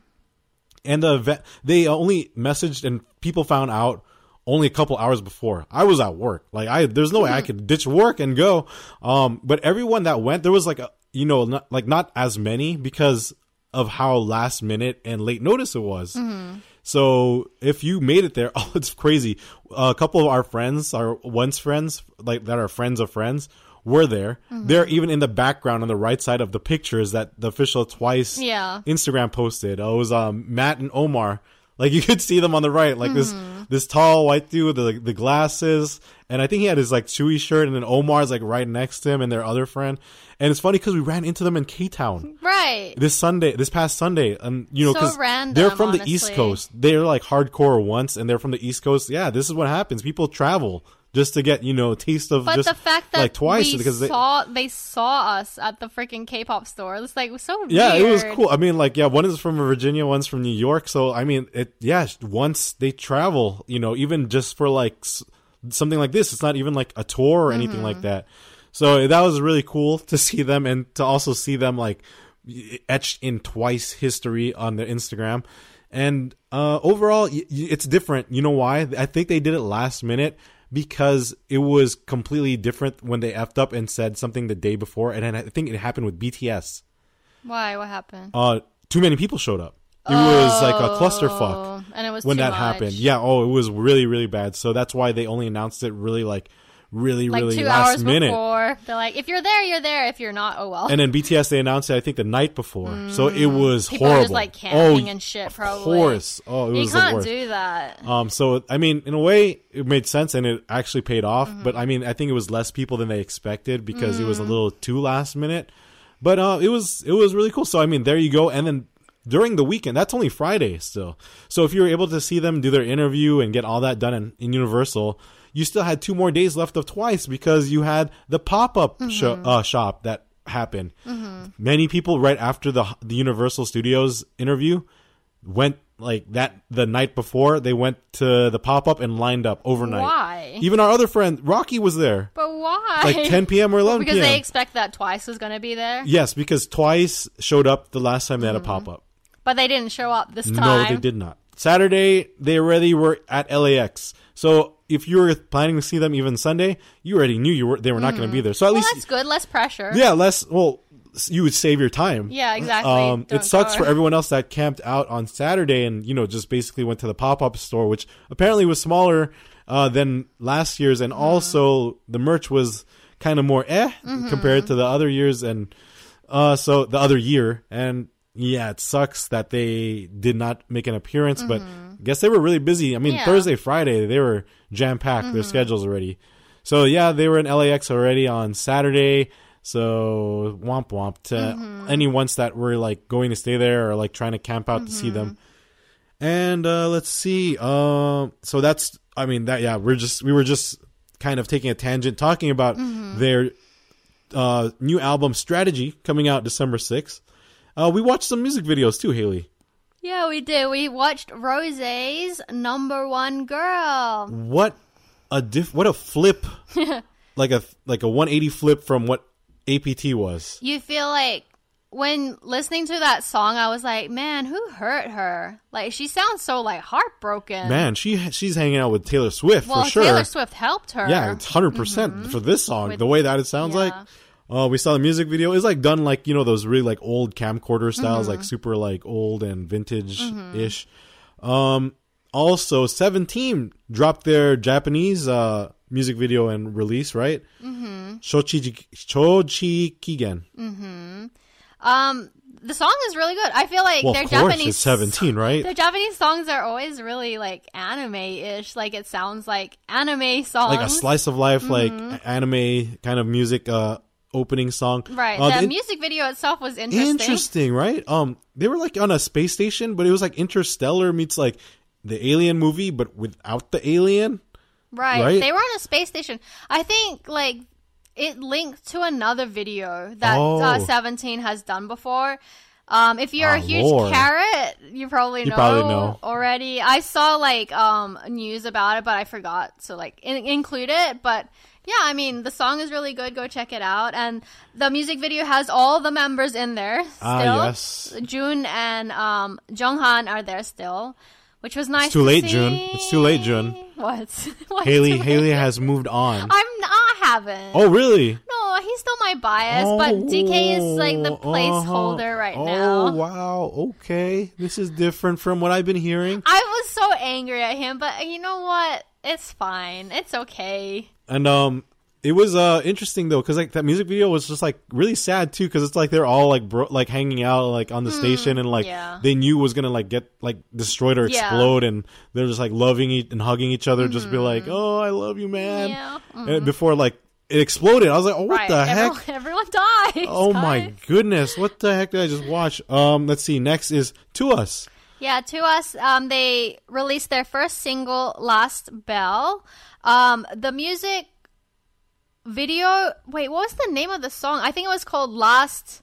And the event, they only messaged and people found out only a couple hours before. I was at work. Like I, there's no way I could ditch work and go. Um, but everyone that went, there was like a, you know, not, like not as many because of how last minute and late notice it was. Mm-hmm. So if you made it there, oh, it's crazy. Uh, a couple of our friends, our once friends, like that are friends of friends, were there. Mm-hmm. They're even in the background on the right side of the pictures that the official Twice yeah. Instagram posted. Uh, it was um, Matt and Omar. Like you could see them on the right, like mm-hmm. this this tall white dude with the the glasses, and I think he had his like Chewy shirt, and then Omar's like right next to him, and their other friend. And it's funny because we ran into them in K-Town, right? This Sunday, this past Sunday, and you know, because so random, they're from honestly. the East Coast, they're like hardcore once, and they're from the East Coast. Yeah, this is what happens. People travel just to get, you know, a taste of but just the fact that like Twice we because they saw they saw us at the freaking K-pop store. It's like so weird. Yeah, it was cool. I mean, like, yeah, one is from Virginia, one's from New York. So I mean, it yeah, once they travel, you know, even just for like s- something like this, it's not even like a tour or anything mm-hmm. like that. So that was really cool to see them and to also see them like etched in Twice history on their Instagram. And uh, overall, y- y- it's different. You know why? I think they did it last minute. Because it was completely different when they effed up and said something the day before. And I think it happened with B T S. Why? What happened? Uh, too many people showed up. It oh, was like a clusterfuck. And it was when too that much. happened. Yeah, oh, it was really, really bad. So that's why they only announced it really like really, like really two last hours minute. Before. They're like, if you're there, you're there. If you're not, oh well. And then B T S, they announced it, I think, the night before. Mm. So it was People horrible. People were just like camping oh, and shit, of probably. Of course. Oh, it you was the can't worst. do that. Um, so, I mean, in a way, it made sense and it actually paid off. Mm-hmm. But, I mean, I think it was less people than they expected because mm. it was a little too last minute. But uh, it was it was really cool. So, I mean, there you go. And then during the weekend, that's only Friday still. So if you were able to see them do their interview and get all that done in, in Universal, you still had two more days left of Twice because you had the pop-up mm-hmm. sh- uh, shop that happened. Mm-hmm. Many people right after the the Universal Studios interview went like that the night before. They went to the pop-up and lined up overnight. Why? Even our other friend Rocky was there. But why? Like ten p.m. or eleven because p.m. they expect that Twice was going to be there? Yes, because Twice showed up the last time they had mm-hmm. a pop-up. But they didn't show up this time. No, they did not. Saturday, they already were at L A X. So if you were planning to see them even Sunday, you already knew you were they were not mm. going to be there. So at well, least that's good. Less pressure. Yeah, less. Well, you would save your time. Yeah, exactly. Um, it sucks go. for everyone else that camped out on Saturday and you know just basically went to the pop-up store, which apparently was smaller uh, than last year's, and mm. also the merch was kind of more eh mm-hmm. compared to the other years, and uh, so the other year and. Yeah, it sucks that they did not make an appearance, mm-hmm. but I guess they were really busy. I mean, yeah. Thursday, Friday, they were jam-packed, mm-hmm. their schedules already. So, yeah, they were in L A X already on Saturday. So, womp womp to mm-hmm. any ones that were, like, going to stay there or, like, trying to camp out mm-hmm. to see them. And uh, let's see. Uh, so, that's, I mean, that yeah, we're just we were just kind of taking a tangent talking about mm-hmm. their uh, new album, Strategy, coming out December sixth. Uh, we watched some music videos too, Haley. Yeah, we did. We watched Rosé's Number One Girl. What a diff! What a flip! like a like a one eighty flip from what A P T was. You feel like when listening to that song, I was like, man, who hurt her? Like, she sounds so like heartbroken. Man, she she's hanging out with Taylor Swift well, for sure. Taylor Swift helped her. Yeah, it's one hundred percent mm-hmm. for this song. With, the way that it sounds yeah. like. Uh, we saw the music video. It's like done like, you know, those really like old camcorder styles, mm-hmm. like super like old and vintage-ish. Mm-hmm. Um, also, Seventeen dropped their Japanese uh, music video and release, right? Mm-hmm. Shochi, Shochikigen. Mm-hmm. Um, the song is really good. I feel like well, their of course, Japanese it's Seventeen, right? Their Japanese songs are always really like anime-ish. Like it sounds like anime songs, like a slice of life, mm-hmm. like anime kind of music. Uh, opening song, right? Uh, the, the music video itself was interesting. Interesting, right? Um, they were like on a space station, but it was like Interstellar meets like the Alien movie, but without the alien. Right. right? They were on a space station. I think like it linked to another video that oh. uh, Seventeen has done before. Um, if you're ah, a huge Lord. Carrot, you probably know, you probably know already. I saw like um news about it, but I forgot to like in- include it. But yeah, I mean the song is really good. Go check it out. And the music video has all the members in there still. Ah, yes. Jun and um Jonghan are there still, which was nice. It's too to late, see. Jun. It's too late, Jun. What? What Haley, Haley has moved on. I'm not. I haven't. Oh, really? No, he's still my bias, oh, but D K is like the placeholder uh-huh. right oh, now. Oh, wow. Okay. This is different from what I've been hearing. I was so angry at him, but you know what? It's fine. It's okay. And um, it was uh interesting though, because like that music video was just like really sad too, because it's like they're all like bro- like hanging out like on the mm, station, and like yeah. they knew was gonna like get like destroyed or explode, yeah. and they're just like loving each and hugging each other, mm-hmm. just be like, "Oh, I love you, man." Yeah. Mm-hmm. And before like it exploded, I was like, "Oh, what right. the everyone, heck?" Everyone dies. Oh guys. my goodness, what the heck did I just watch? Um, let's see. Next is To Us. Yeah, To Us. Um, they released their first single, Last Bell. Um, the music video. Wait, what was the name of the song? I think it was called Last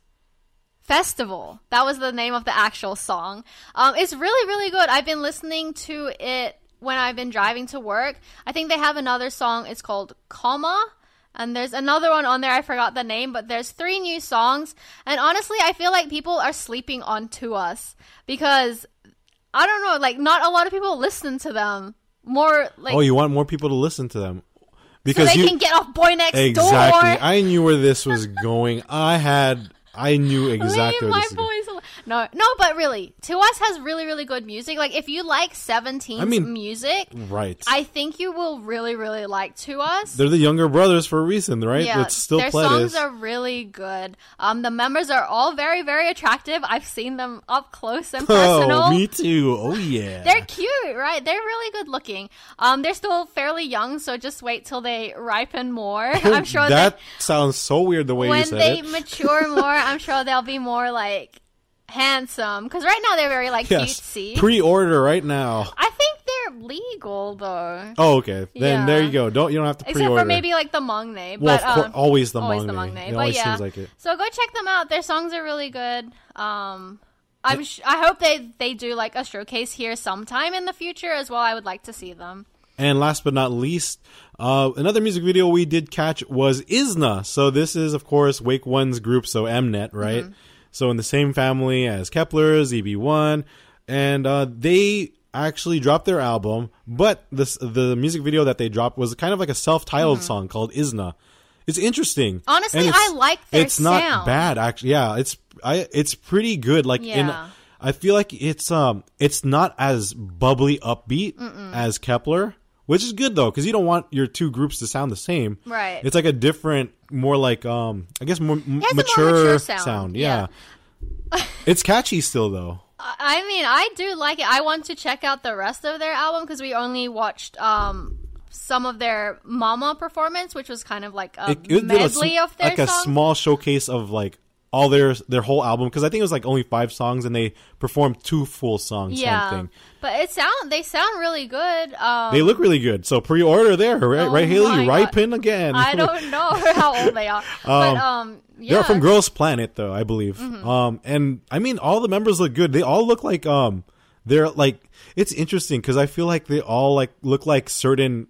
Festival. That was the name of the actual song. Um, it's really, really good. I've been listening to it when I've been driving to work. I think they have another song. It's called Comma. And there's another one on there. I forgot the name, but there's three new songs. And honestly, I feel like people are sleeping on To Us because I don't know, like not a lot of people listen to them. More like oh, you want more people to listen to them because so they you, can get off Boy Next exactly. Door. Exactly. I knew where this was going. I had. I knew exactly Leave where my this was going. boys alone. No, no, but really, To Us has really, really good music. Like, if you like Seventeen's I mean, music, right? I think you will really, really like To Us. They're the younger brothers for a reason, right? Yeah, it's still their Pledis. songs are really good. Um, the members are all very, very attractive. I've seen them up close and personal. Oh, me too. Oh yeah, they're cute, right? They're really good looking. Um, they're still fairly young, so just wait till they ripen more. I'm sure that they, sounds so weird the way when you said they it. mature more, I'm sure they'll be more like handsome, because right now they're very like yes. cutesy. Pre-order right now. I think they're legal though. Oh, okay. Then yeah. there you go. Don't you don't have to pre-order. Except for maybe like the Mongne. Well, but, of course, um, always the always Mongne. the Mongne. It but always yeah, seems like it. So go check them out. Their songs are really good. Um, I'm sh- I hope they they do like a showcase here sometime in the future as well. I would like to see them. And last but not least, uh, another music video we did catch was Isna. So this is, of course, Wake One's group, so Mnet, right? Mm-hmm. So in the same family as Kep1er, Z B one, and uh, they actually dropped their album, but this the music video that they dropped was kind of like a self-titled mm-hmm. song called Isna. It's interesting. Honestly, I like their it's sound. It's not bad, actually. Yeah, it's I it's pretty good. Like yeah. in, I feel like it's um it's not as bubbly upbeat Mm-mm. as Kep1er. Which is good though, because you don't want your two groups to sound the same. Right. It's like a different, more like um, I guess more m- mature, mature mature sound. sound. Yeah. yeah. It's catchy still though. I mean, I do like it. I want to check out the rest of their album because we only watched um some of their Mama performance, which was kind of like a it, it medley a, of their like songs. a small showcase of like all their their whole album, because I think it was like only five songs and they performed two full songs. Yeah, something. But it sound they sound really good. Um, they look really good. So pre-order there, right? Oh right, Haley? Ripen God. again. I don't know how old they are, um, but um, yeah. They're from Girls Planet, though, I believe. Mm-hmm. Um, and I mean, all the members look good. They all look like um, they're like. It's interesting because I feel like they all like look like certain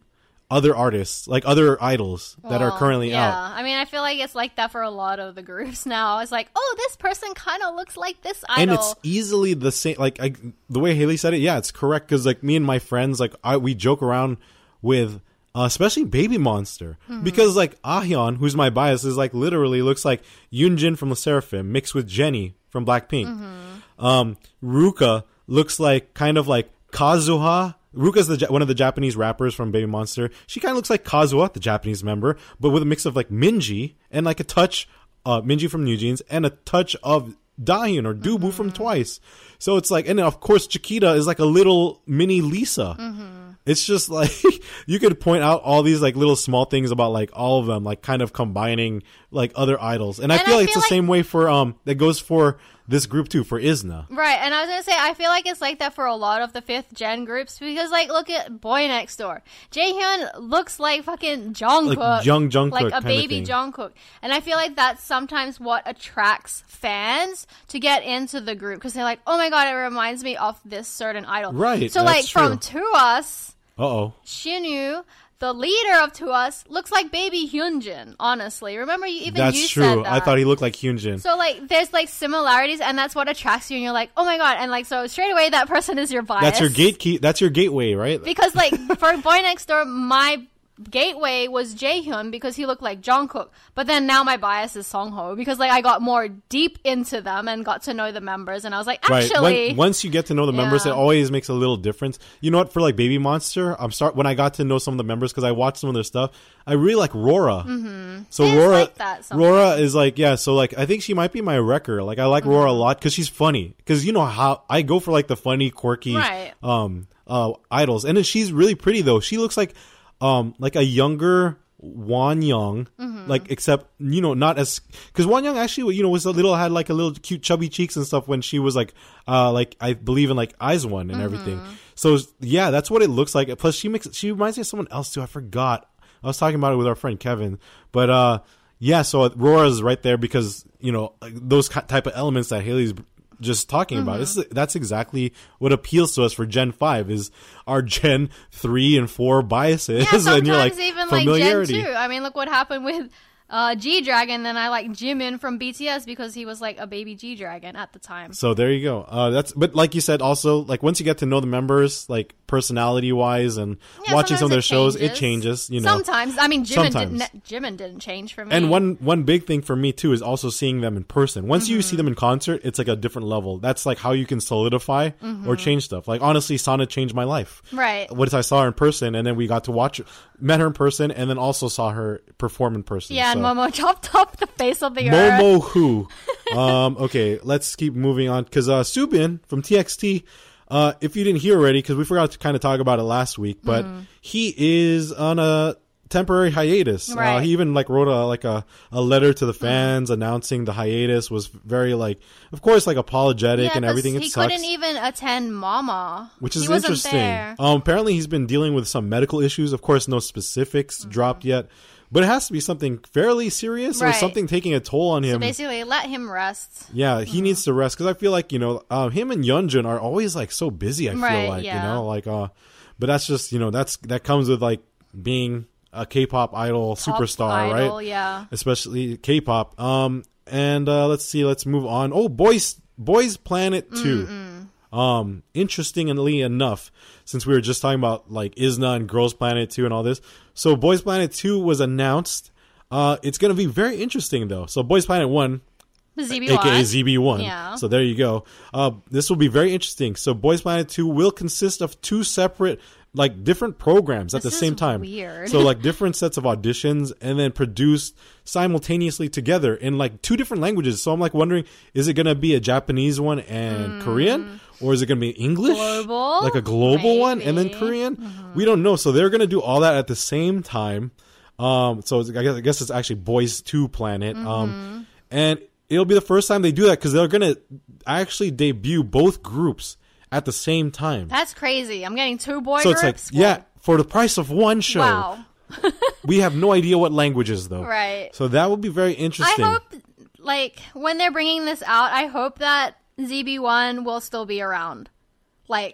other artists, like other idols that Well, are currently yeah. out. I mean, I feel like it's like that for a lot of the groups now. It's like, oh, this person kind of looks like this idol. And it's easily the same. Like I, the way Haley said it, yeah, it's correct. Because like me and my friends, like I, we joke around with, uh, especially Baby Monster, Mm-hmm. because like Ahyun, who's my bias, is like literally looks like Yoonjin from the Seraphim mixed with Jennie from Blackpink. Mm-hmm. Um, Ruka looks like kind of like Kazuha. Ruka's the one of the Japanese rappers from Baby Monster. She kind of looks like Kazuha, the Japanese member, but with a mix of like Minji and like a touch, uh, Minji from New Jeans and a touch of Dahyun or Dubu mm-hmm. from Twice. So it's like, and then of course Chiquita is like a little mini Lisa. Mm-hmm. It's just like you could point out all these like little small things about like all of them, like kind of combining like other idols. And, and I feel I like feel it's the like- same way for um that goes for this group too, for Isna. Right, and I was gonna say I feel like it's like that for a lot of the fifth gen groups because like look at Boy Next Door. Jaehyun looks like fucking Jungkook, like young Jungkook, like a baby Jungkook, and I feel like that's sometimes what attracts fans to get into the group because they're like, oh my god, it reminds me of this certain idol. Right. So that's like true. from To Us. Uh-oh. Shinwoo, the leader of To Us, looks like baby Hyunjin, honestly. Remember, you even That's you true. said that. I thought he looked like Hyunjin. So, like, there's, like, similarities, and that's what attracts you, and you're like, oh my god, and, like, so straight away, that person is your bias. That's your gatekeep. That's your gateway, right? Because, like, for Boy Next Door, my gateway was Jaehyun because he looked like Jungkook. But then now my bias is Songho because like I got more deep into them and got to know the members and I was like, actually, right. When, once you get to know the members, yeah. it always makes a little difference. You know what? For like Baby Monster, I'm start when I got to know some of the members because I watched some of their stuff. I really like Rora. Mm-hmm. So I Rora, like that Rora is like yeah. So like I think she might be my wrecker. Like I like mm-hmm. Rora a lot because she's funny. Because you know how I go for like the funny, quirky right. um uh idols, and then she's really pretty though. She looks like. Um, like a younger Wan Young, mm-hmm. like except you know not as because Wan Young actually you know was a little had like a little cute chubby cheeks and stuff when she was like uh like I believe in like Eyes One and mm-hmm. everything. So yeah, that's what it looks like. Plus she makes she reminds me of someone else too. I forgot. I was talking about it with our friend Kevin, but uh yeah. So Rora is right there because you know like, those type of elements that Haley's just talking mm-hmm. about. This is, that's exactly what appeals to us for Gen five is our Gen three and four biases. Yeah, and you're like, even familiarity. Like Gen two. I mean, look what happened with uh, G-Dragon. Then I like Jimin from B T S because he was like a baby G-Dragon at the time. So there you go. Uh, that's But like you said, also, like once you get to know the members, like personality-wise and yeah, watching some of their it shows, changes. it changes. You know, Sometimes. I mean, Jimin, Sometimes. Didn't, Jimin didn't change for me. And one, one big thing for me, too, is also seeing them in person. Once mm-hmm. you see them in concert, it's like a different level. That's like how you can solidify mm-hmm. or change stuff. Like, honestly, Sana changed my life. Right. Once I saw her in person, and then we got to watch, met her in person, and then also saw her perform in person. Yeah, so. and Momo chopped off the face of the earth. Momo who? um, okay, let's keep moving on. Because uh, Subin from T X T, uh, if you didn't hear already, because we forgot to kind of talk about it last week, but mm. he is on a temporary hiatus. Right. Uh, he even like wrote a like a, a letter to the fans mm. announcing the hiatus. Was very like, of course, like apologetic yeah, and everything. It he sucks. couldn't even attend Mama, which is he interesting. There. Um, apparently, he's been dealing with some medical issues. Of course, no specifics mm-hmm. dropped yet. But it has to be something fairly serious right. or something taking a toll on him. So basically, let him rest. Yeah, he mm-hmm. needs to rest because I feel like, you know, uh, him and Yeonjun are always like so busy, I feel right, like, yeah. you know, like, uh, but that's just, you know, that's, that comes with like being a K-pop idol Top superstar, idol, right? Yeah. Especially K-pop. Um, and, uh, let's see, let's move on. Oh, Boys, Boys Planet two. Mm-mm. Um, interestingly enough, since we were just talking about like Isna and Girls Planet two and all this. So Boys Planet two was announced. Uh, it's going to be very interesting though. So Boys Planet one, Z B one. aka Z B one. Yeah. So there you go. Uh, this will be very interesting. So Boys Planet two will consist of two separate, like different programs at this the same is time. Weird. So like different sets of auditions and then produced simultaneously together in like two different languages. So I'm like wondering, is it going to be a Japanese one and mm. Korean? Or is it going to be English? Global? Like a global Maybe. one and then Korean? Mm-hmm. We don't know. So they're going to do all that at the same time. Um, so I guess, I guess it's actually Boys two Planet. Mm-hmm. Um, and it'll be the first time they do that because they're going to actually debut both groups at the same time. That's crazy. I'm getting two boy so groups. So it's like, yeah, for the price of one show. Wow. We have no idea what languages though. Right. So that will be very interesting. I hope, like, when they're bringing this out, I hope that Z B one will still be around. Like,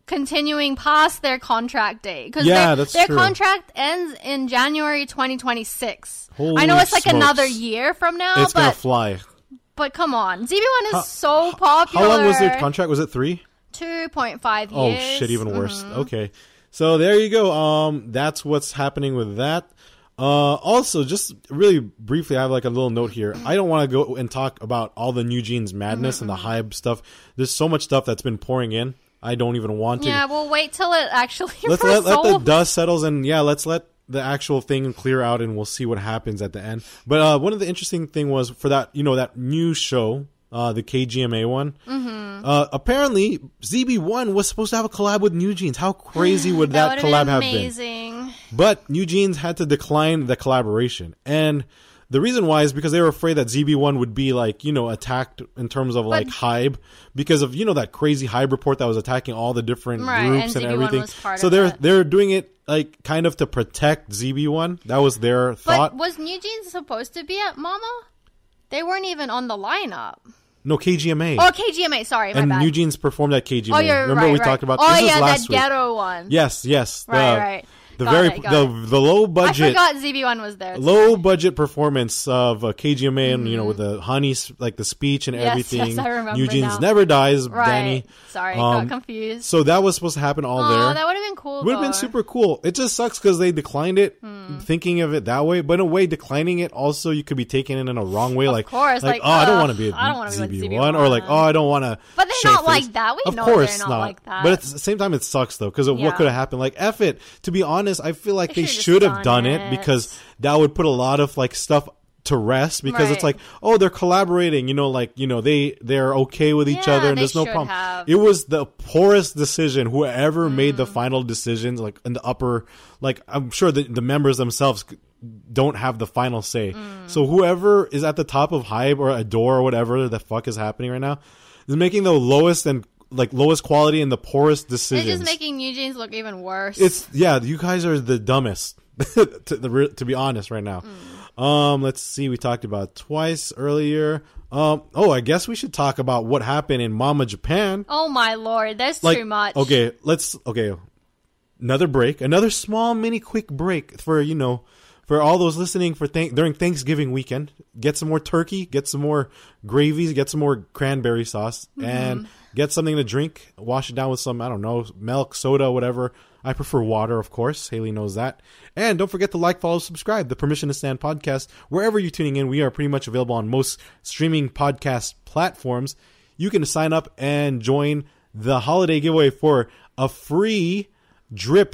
continuing past their contract date because Yeah, their, that's their true. contract ends in January twenty twenty-six. Holy I know it's like smokes. another year from now, It's gonna but fly. but come on, Z B one is How- so popular. How long was their contract? Was it three? two point five Oh years. shit, even worse. Mhm. Okay. So there you go. Um that's what's happening with that. Uh also, just really briefly, I have like a little note here. I don't want to go and talk about all the New Jeans madness Mm-hmm. and the hype stuff. There's so much stuff that's been pouring in. I don't even want to. Yeah, we'll wait till it actually let's let, let the resolves. dust settles, and yeah, let's let the actual thing clear out, and we'll see what happens at the end. But uh one of the interesting thing was for that, you know, that new show, uh the K G M A one. Mm-hmm. Uh apparently Z B one was supposed to have a collab with New Jeans. How crazy would that, that collab been have been? amazing. But New Jeans had to decline the collaboration, and the reason why is because they were afraid that Z B one would be like, you know, attacked in terms of like Hybe, because of, you know, that crazy Hybe report that was attacking all the different Right, groups and and Z B one everything. was part So of they're it. they're doing it like kind of to protect Z B one. That was their But thought. was New Jeans supposed to be at Mama? They weren't even on the lineup. No, K G M A. Oh, K G M A. Sorry, my and bad. New Jeans performed at K G M A. oh, you're Remember right, we right. talked about Oh this yeah, was last that week. ghetto one. Yes, yes. Right, the, right. The Got very it, got the it. the low I budget forgot Z B one was there. low budget performance of uh, K G M A, and you know, with the honey, s- like the speech and Mm-hmm. Yes, everything. yes, I remember New Jeans now. never dies, Right. Danny. Sorry, Um, got confused. So that was supposed to happen all Oh, there. that would have been cool. Would have been though. super cool. It just sucks because they declined it, Hmm. thinking of it that way. But in a way, declining it also, you could be taking it in a wrong way. Of like, course, like, like, oh, I don't ugh, want to be I don't wanna a be with Z B Z B one, one. or like, oh, I don't want to. But they're not like that. We of know course they're not like that. But at the same time, it sucks though because of Yeah. what could have happened. Like, F it. To be honest, I feel like They they should've should just have done done it it. because that would put a lot of like stuff to rest, because it's Right. like, oh, they're collaborating, you know, like, you know, they they're okay with each Yeah, other, and they there's no should problem. have. It was the poorest decision. Whoever made Mm. the final decisions, like in the upper, like I'm sure the the members themselves don't have the final say. Mm. So whoever is at the top of Hybe or Adore or whatever the fuck is happening right now is making the lowest and like lowest quality and the poorest They're decisions. just making New Jeans look even worse. It's yeah, you guys are the dumbest to the re- to be honest right now. Um, let's see, we talked about twice earlier. Um, oh, I guess we should talk about what happened in Mama Japan. oh my lord, there's Like, too much. okay, let's okay, another break, another small mini quick break for, you know, for all those listening for th- during Thanksgiving weekend. Get some more turkey, get some more gravies, get some more cranberry sauce, and get something to drink. Wash it down with some, I don't know, milk, soda, whatever. I prefer water, of course. Haley knows that. And don't forget to like, follow, subscribe the Permission to Stand podcast. Wherever you're tuning in, we are pretty much available on most streaming podcast platforms. You can sign up and join the holiday giveaway for a free Drip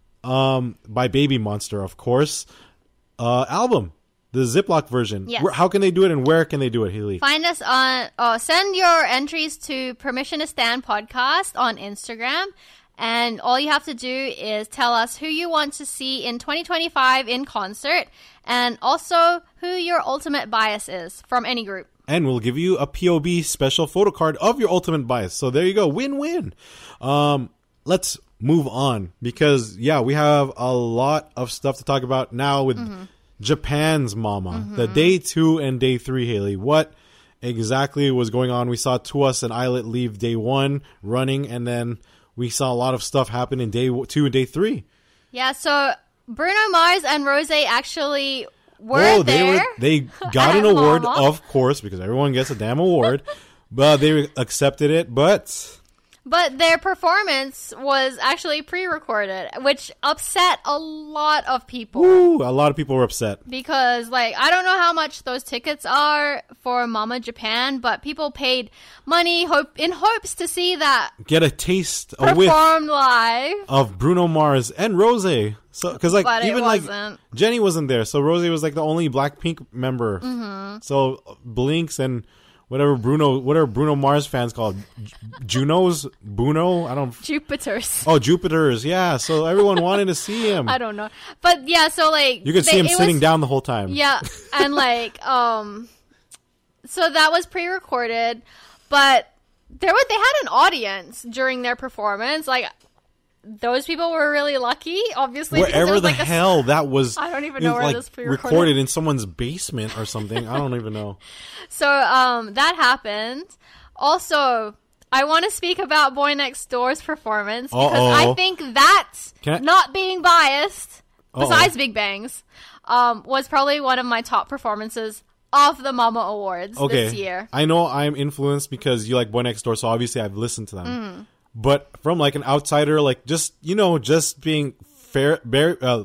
um, by Baby Monster, of course, uh, album, the Ziploc version. Yes. Where, how can they do it, and where can they do it, Haley? Find us on, oh, send your entries to Permission to Stand podcast on Instagram. And all you have to do is tell us who you want to see in twenty twenty-five in concert, and also who your ultimate bias is from any group. And we'll give you a P O B special photo card of your ultimate bias. So there you go. Win-win. Um, let's move on, because, yeah, we have a lot of stuff to talk about now with Mm-hmm. Japan's Mama. The day two and day three, Haley. What exactly was going on? We saw Tuas and Islet leave day one running, and then we saw a lot of stuff happen in day two and day three. Yeah, so Bruno Mars and Rose actually were Oh, there. they were they got an at award, Mama. of course, because everyone gets a damn award. But they accepted it, but But their performance was actually pre-recorded, which upset a lot of people. woo, a lot of people were upset. Because, like, I don't know how much those tickets are for Mama Japan, but people paid money hope in hopes to see that Get a taste, a whiff performed live. of Bruno Mars and Rose. So, because like But it even like wasn't. Jenny wasn't there, so Rose was like the only Blackpink member. Mm-hmm. So Blinks and whatever Bruno, whatever Bruno Mars fans called J- Junos, Bruno. I don't. Jupiter's. Oh, Jupiter's. Yeah. So everyone wanted to see him. I don't know. But yeah, so like You could see they- him it sitting was- down the whole time. Yeah, and like um so that was pre-recorded, but there was they had an audience during their performance. Like those people were really lucky, obviously. because it Wherever was, the like, a s- hell that was. I don't even it know was, where like, this pre-recorded- recorded in someone's basement or something. I don't even know. So um that happened. Also, I want to speak about Boy Next Door's performance because Uh-oh. I think that, I- not being biased, Uh-oh. besides Big Bangs, um, was probably one of my top performances of the Mama Awards Okay. this year. I know I'm influenced because you like Boy Next Door, so obviously I've listened to them. Mm. But from like an outsider, like just, you know, just being fair, very, uh,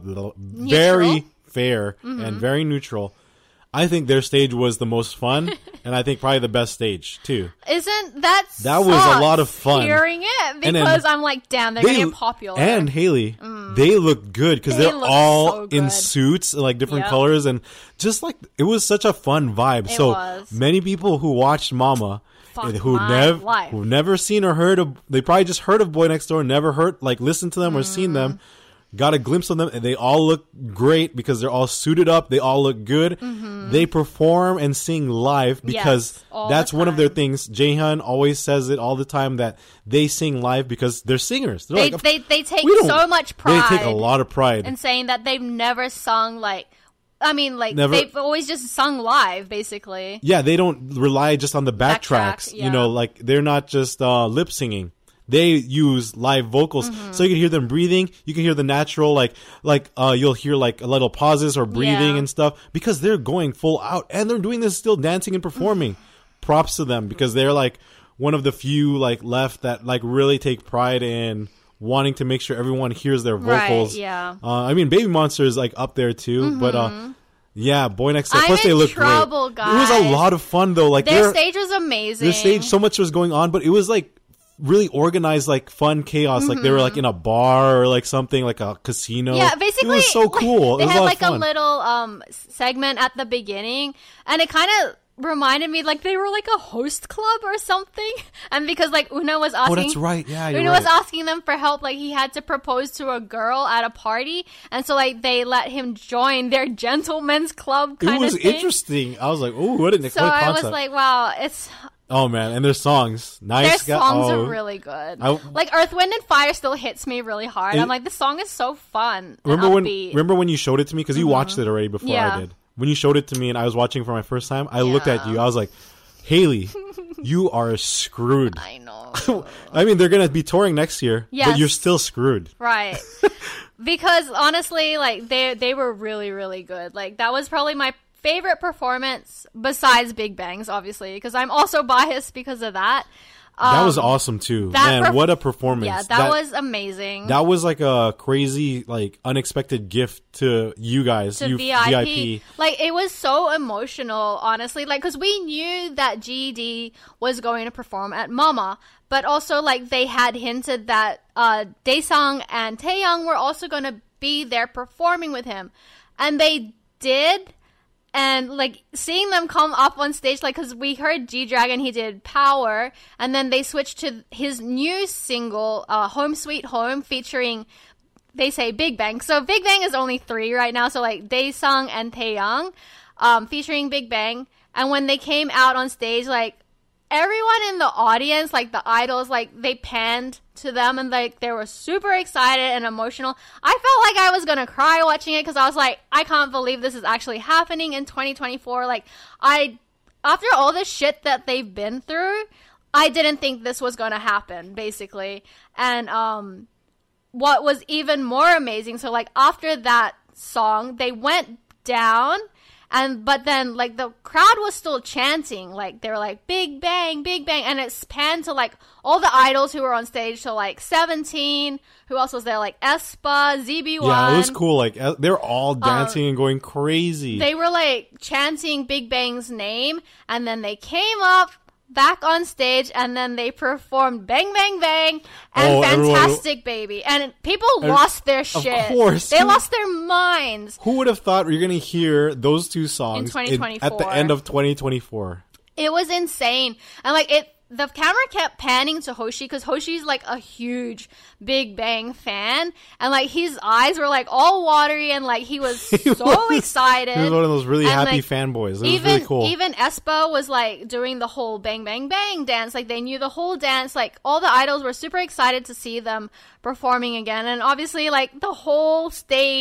very fair Mm-hmm. and very neutral, I think their stage was the most fun, and I think probably the best stage too. Isn't that That was a sucks lot of fun. hearing it And then because I'm like, damn, they're getting popular. And Haley, they looked good because They they're look all so in good. suits, like different Yep. colors, and just like it was such a fun vibe. It so was. many people who watched Mama, Fuck who my never, life. who've never seen or heard of, they probably just heard of Boy Next Door, never heard, like listened to them or seen them. Mm. Got a glimpse of them, and they all look great because they're all suited up. They all look good. They perform and sing live because Yes, all that's the one of their time. things. Jaehyun always says it all the time that they sing live because they're singers. They're They, like, they, they take we don't- so much pride They take a lot of pride. in saying that they've never sung like, I mean, like Never- they've always just sung live, basically. Yeah, they don't rely just on the backtracks. Backtrack, You yeah. know, like they're not just uh, lip singing. They use live vocals, Mm-hmm. so you can hear them breathing. You can hear the natural, like, like uh, you'll hear like a little pauses or breathing Yeah. and stuff because they're going full out and they're doing this still dancing and performing. Props to them because they're like one of the few like left that like really take pride in wanting to make sure everyone hears their Right, vocals. yeah. Uh, I mean, Baby Monster is like up there too, but uh, yeah, Boy Next Door. I'm Plus, they in look trouble, great. It was a guys. lot of fun though. Like Their they're- stage was amazing. the stage, so much was going on, but it was like really organized, like fun chaos. Like they were like in a bar or like something like a casino. Yeah, basically, it was so like, cool. They it was had a lot like of a fun. little um segment at the beginning, and it kind of reminded me like they were like a host club or something. And because like Una was asking, Oh, that's right. Yeah, you're Una right. was asking them for help. Like he had to propose to a girl at a party, and so like they let him join their gentlemen's club It kind was of thing. interesting. I was like, "Oh, what an So what a I concept!" was like, wow, it's "Oh man!" And their songs, their nice. guy- songs oh. are really good. I- like Earth, Wind, and Fire still hits me really hard. It- I'm like, this song is so fun. and Remember when? upbeat. Remember when you showed it to me because you watched it already before Yeah. I did. When you showed it to me and I was watching for my first time, I looked at Yeah. you. I was like, "Haley, you are screwed." I know. I mean, they're gonna be touring next year, but Yes. you're still screwed. Right. Because honestly, like they they were really really good. Like that was probably my favorite performance besides Big Bangs, obviously, because I'm also biased because of that. That Um, was awesome too. that Man, perf- what a performance. Yeah, that, was amazing. that was like a crazy, like unexpected gift to you guys. to you V I P. Like it was so emotional, honestly. Like because we knew that G D was going to perform at Mama, but also like they had hinted that uh, Daesung and Taeyong were also going to be there performing with him, and they did. And like seeing them come up on stage, like because we heard G Dragon, he did Power, and then they switched to his new single, uh, Home Sweet Home, featuring. They say Big Bang. So Big Bang is only three right now. So like Daesung and Taeyong, um, featuring Big Bang. And when they came out on stage, like everyone in the audience, like the idols, like they panned to them and like they were super excited and emotional. I felt like I was gonna cry watching it because I was like, I can't believe this is actually happening in twenty twenty-four. Like I, after all the shit that they've been through, I didn't think this was gonna happen, basically. And um. what was even more amazing, so like after that song they went down, and but then like the crowd was still chanting, like they were like Big Bang, Big Bang, and it spanned to like all the idols who were on stage. So like Seventeen, who else was there, like aespa, Z B one. Yeah, it was cool. Like uh, they're all dancing and going crazy. They were like chanting Big Bang's name, and then they came up back on stage, and then they performed Bang Bang Bang and Oh, everyone- Fantastic Baby, and people lost their shit. course. They Who- lost their minds. Who would have thought we were going to hear those two songs In twenty twenty-four. at the end of twenty twenty-four? It was insane, and like it. The camera kept panning to Hoshi because Hoshi's like a huge Big Bang fan, and like his eyes were like all watery, and like he was so was- excited. He was one of those really And, happy like, fanboys. It was even really cool. even aespa was like doing the whole Bang Bang Bang dance. Like they knew the whole dance. Like all the idols were super excited to see them performing again, and obviously like the whole stage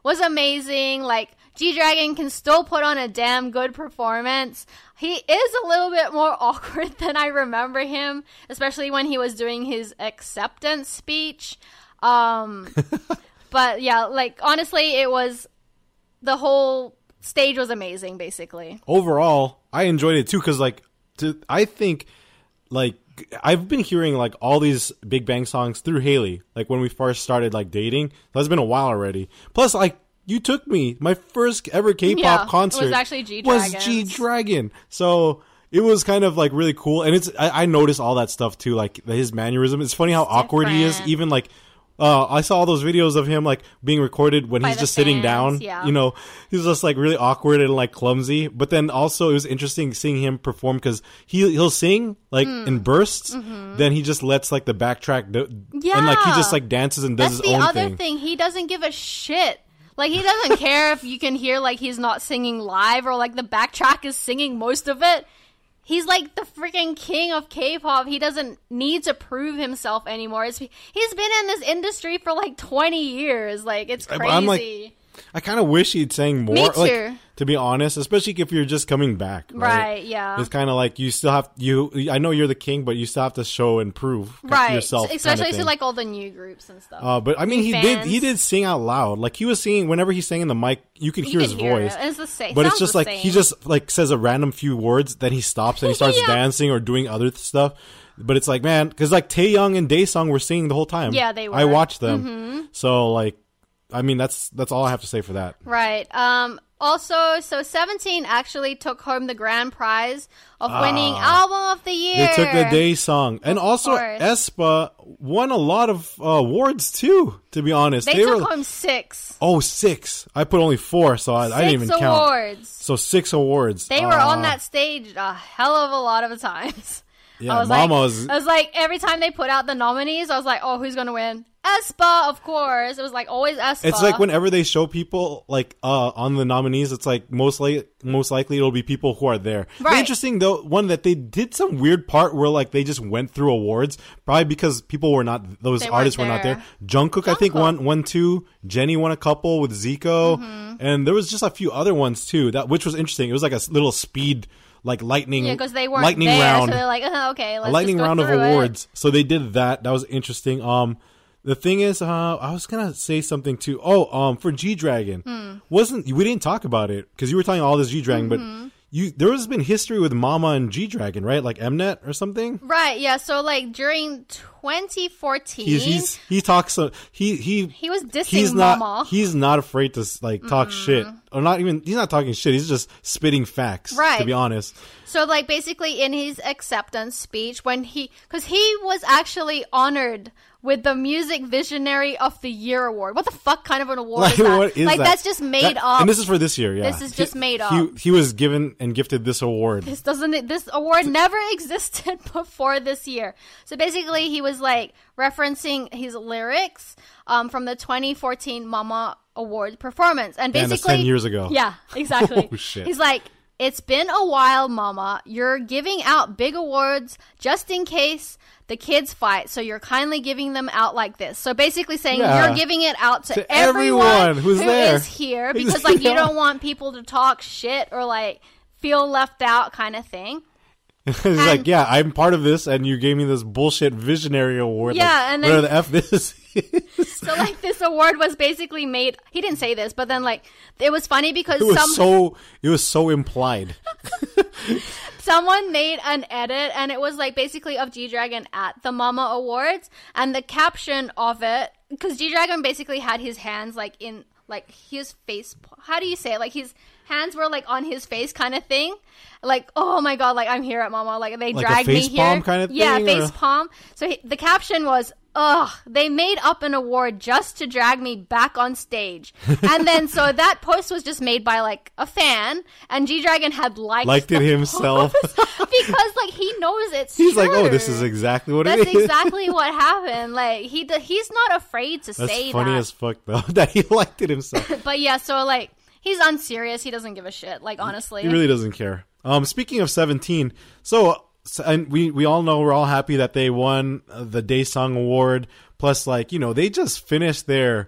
was amazing. Like, G-Dragon can still put on a damn good performance. He is a little bit more awkward than I remember him, especially when he was doing his acceptance speech. Um, but yeah, like, honestly, it was, the whole stage was amazing, basically. Overall, I enjoyed it too, because, like, to, I think, like, I've been hearing, like, all these Big Bang songs through Haley, like, when we first started, like, dating. That's been a while already. Plus, like, you took me. My first ever K-pop yeah, concert was actually G-Dragon. Was G-Dragon. So it was kind of, like, really cool. And it's I, I noticed all that stuff, too, like, his mannerism. It's funny how it's awkward he is. Even, like, uh, I saw all those videos of him, like, being recorded when By he's just fans, sitting down. Yeah. You know, he's just, like, really awkward and, like, clumsy. But then also it was interesting seeing him perform, because he, he'll sing, like, mm. in bursts. Mm-hmm. Then he just lets, like, the backtrack. Do- yeah. And, like, he just, like, dances and does That's his own thing. That's the other thing. He doesn't give a shit. Like, he doesn't care if you can hear, like, he's not singing live or, like, the backtrack is singing most of it. He's, like, the freaking king of K-pop. He doesn't need to prove himself anymore. It's, he's been in this industry for, like, twenty years. Like, it's crazy. I'm like, I kind of wish he'd sang more. Me too. Like, to be honest, especially if you're just coming back. Right, right yeah. It's kind of like you still have, you. I know you're the king, but you still have to show and prove right. yourself. Especially kind of to, like, all the new groups and stuff. Uh, but, I mean, new he fans. did He did sing out loud. Like, he was singing, whenever he sang in the mic, you could you hear could his hear voice. It. It's the same. But Sounds it's just the like, same. he just, like, says a random few words, then he stops and he starts yeah. dancing or doing other stuff. But it's like, man, because, like, Taeyong and Daesung were singing the whole time. Yeah, they were. I watched them. Mm-hmm. So, like, I mean, that's that's all I have to say for that. Right. Um, also, so Seventeen actually took home the grand prize of winning Ah. Album of the Year. They took the Day song. And Of also, course. aespa won a lot of uh, awards, too, to be honest. They, They took were, home six. oh, six. I put only four, so I, Six I didn't even count. awards. So six awards. They were Uh, on that stage a hell of a lot of times. Yeah, I was Mama like, was... I was like, every time they put out the nominees, I was like, oh, who's gonna win? aespa, of course. It was like always aespa. It's like whenever they show people like uh on the nominees, it's like most li- most likely it'll be people who are there. Right. The interesting though, one that they did some weird part where like they just went through awards, probably because people were not those They artists weren't were not there. there. Jungkook, I think Jungkook. won won two. Jenny won a couple with Zico, Mm-hmm. and there was just a few other ones too. That which was interesting. It was like a s- little speed. Like lightning, yeah, because they weren't lightning there, round, so they're like, uh, okay, let's a lightning just go round of through it. awards. So they did that. That was interesting. Um, the thing is, uh, I was gonna say something too. Oh, um, for G Dragon, Hmm. wasn't we didn't talk about it because you were talking all this G Dragon, Mm-hmm. but you there has been history with Mama and G Dragon, right? Like Mnet or something. Right, yeah. So like during twenty fourteen, He's, he's he talks. Uh, he he he was dissing he's not Mama. he's not afraid to like talk shit or not even he's not talking shit. He's just spitting facts. Right. To be honest. So, like, basically in his acceptance speech, when he, because he was actually honored with the Music Visionary of the Year award. What the fuck kind of an award Like, is that? what is like, that? that's just made That- up. And this is for this year, yeah. This is just He- made he, up. He was given and gifted this award. This doesn't, this award never existed before this year. So basically he was like referencing his lyrics, um, from the twenty fourteen Mama Award performance. And Damn, basically. that's ten years ago. Yeah, exactly. Oh, shit. He's like, it's been a while, Mama. You're giving out big awards just in case the kids fight. So you're kindly giving them out like this. So basically saying Yeah. you're giving it out to, To everyone, everyone who's who there. is here because like you Yeah. don't want people to talk shit or like feel left out kind of thing. He's like, yeah, I'm part of this, and you gave me this bullshit visionary award. Yeah, like, and then- whatever the f this is. So like this award was basically made. He didn't say this, but then like it was funny because It was some so it was so implied. someone made an edit and it was like basically of G Dragon at the Mama Awards, and the caption of it, because G Dragon basically had his hands like in like his face. How do you say it? Like his hands were like on his face, kind of thing. Like, oh my god, like I'm here at Mama. Like they Like a dragged face me here. palm kind of Yeah, thing, face or- palm. So he, the caption was, ugh, they made up an award just to drag me back on stage. And then, so that post was just made by, like, a fan, and G-Dragon had liked, Liked it the himself. post because, like, he knows it's He's true. like, oh, this is exactly what That's it is. exactly what happened. Like, he d- he's not afraid to That's say funny that. as fuck, though, that he liked it himself. But yeah, so, like, he's unserious. He doesn't give a shit, like, honestly. He really doesn't care. Um, speaking of seventeen, so, so and we we all know we're all happy that they won uh, the Daesung Award. Plus, like you know, they just finished their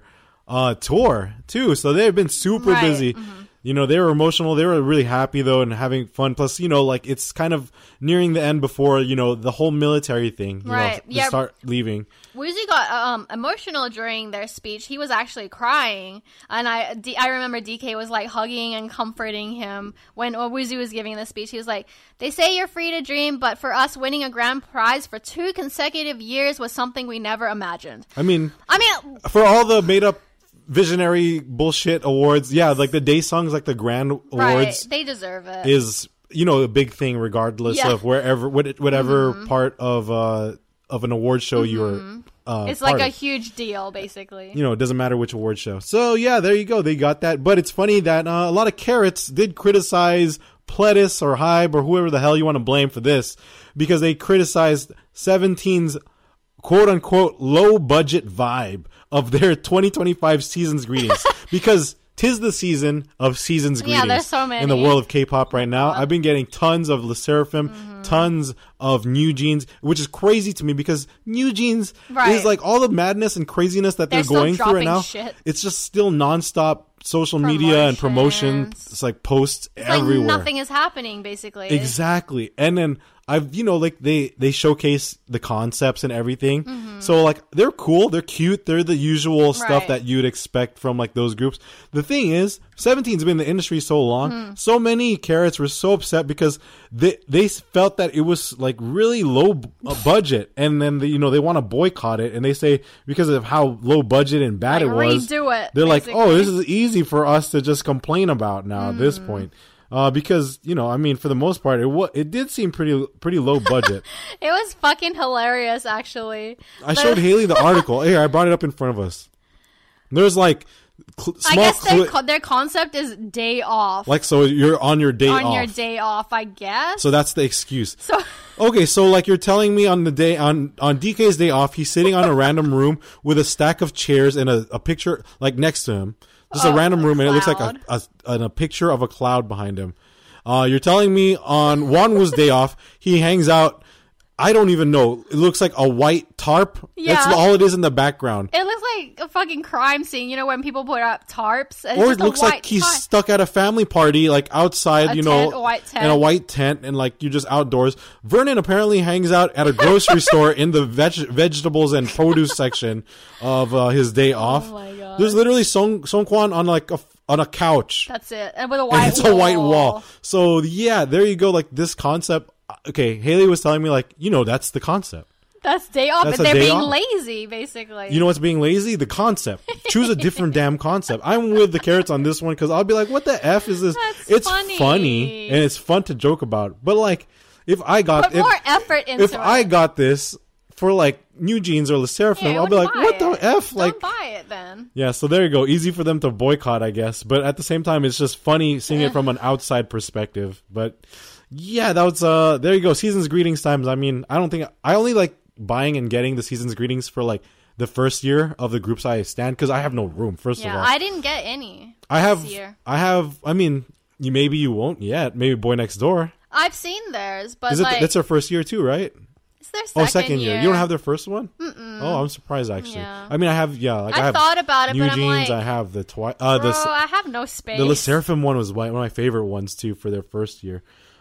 uh, tour too. So they've been super Right. busy. Mm-hmm. You know, they were emotional. They were really happy though and having fun. Plus, you know, like it's kind of nearing the end before, you know, the whole military thing, you Right. know, to Yeah. start leaving. Woozy got um, emotional during their speech. He was actually crying, and I, D, I remember D K was like hugging and comforting him when Woozy was giving the speech. He was like, "They say you're free to dream, but for us, winning a grand prize for two consecutive years was something we never imagined." I mean, I mean, for all the made up visionary bullshit awards, yeah, like the day songs, like the grand awards right? They deserve it. is, you know, a big thing regardless Yeah. of wherever, what- whatever mm-hmm. part of, uh, of an award show mm-hmm. you're, uh, it's like of. a huge deal, basically. You know, it doesn't matter which award show. So yeah, there you go. They got that. But it's funny that uh, a lot of carrots did criticize Pledis or Hybe or whoever the hell you want to blame for this, because they criticized seventeen's quote unquote low budget vibe of their twenty twenty-five season's greetings. Because 'tis the season of season's Yeah, greetings there's so many. in the world of K-pop right now. I've been getting tons of Le Sserafim, Mm-hmm. tons of New Jeans, which is crazy to me because New Jeans Right. is like all the madness and craziness that they're, They're still going through right dropping now. shit. It's just still nonstop social media and promotion. Promotions. It's like posts It's like everywhere. nothing is happening, basically. Exactly. And then I've, you know, like they, they showcase the concepts and everything. Mm-hmm. So like they're cool. They're cute. They're the usual stuff Right. that you'd expect from like those groups. The thing is, seventeen's been in the industry so long. Mm. So many carrots were so upset because they, they felt that it was like really low b- uh, budget. And then, the, you know, they want to boycott it. And they say because of how low budget and bad Like, it was, redo it, they're like, basically. oh, this is easy for us to just complain about now at this Mm. point. Uh, because, you know, I mean, for the most part, it wa- it did seem pretty pretty low budget. It was fucking hilarious, actually. I The- showed Haley the article. Here, I brought it up in front of us. There's like cl- I small guess their, cli- co- their concept is day off. like, so you're on your day on off. your day off, I guess. So that's the excuse. So Okay, so like you're telling me on the day on on D K's day off, he's sitting on a random room with a stack of chairs and a, a picture like next to him, just Oh, a random room, and it looks like a, cloud. a, and a picture of a cloud behind him. Uh, you're telling me on Wanwoo's day off, he hangs out. I don't even know. It looks like a white tarp. That's Yeah. all it is in the background. it looks like a fucking crime scene, you know, when people put up tarps. It's Or just it looks a white like he's tarp. stuck at a family party, like outside, A you know, tent, a white tent. in a white tent, and like you're just outdoors. Vernon apparently hangs out at a grocery store in the veg- vegetables and produce section of uh, his day off. Oh my God. There's literally Song Song Kwan on like a on a couch. That's it. And with a And white it's wall. a white wall. So yeah, there you go. Like this concept. Okay, Haley was telling me like, you know, that's the concept. That's day off, That's but a they're day being off. lazy, basically. You know what's being lazy? The concept. Choose a different damn concept. I'm with the carrots on this one because I'll be like, what the F is this? That's it's funny. funny and it's fun to joke about. But like, if I got Put if, more effort into if it. I got this for like New Jeans or Le Sserafim, Yeah, I'll be like, wouldn't what buy the it. F? Don't Like, buy it then. yeah, so there you go. Easy for them to boycott, I guess. But at the same time, it's just funny seeing it from an outside perspective. But yeah, that was, uh, there you go. Season's greetings times. I mean, I don't think, I only like buying and getting the season's greetings for like the first year of the groups I stand because I have no room, first Yeah, of all. I didn't get any. I have, this year. I have, I mean, you maybe you won't yet. Maybe Boy Next Door. I've seen theirs, but Is it, like, it's their first year too, right? it's their second Oh, second year. year. You don't have their first one? Mm-mm. Oh, I'm surprised actually. Yeah. I mean, I have, yeah, like I, I have thought about it, New but I'm Jeans. like, I have the twi- uh, bro, the I have no space. the Le Sserafim one was one of my favorite ones too for their first year.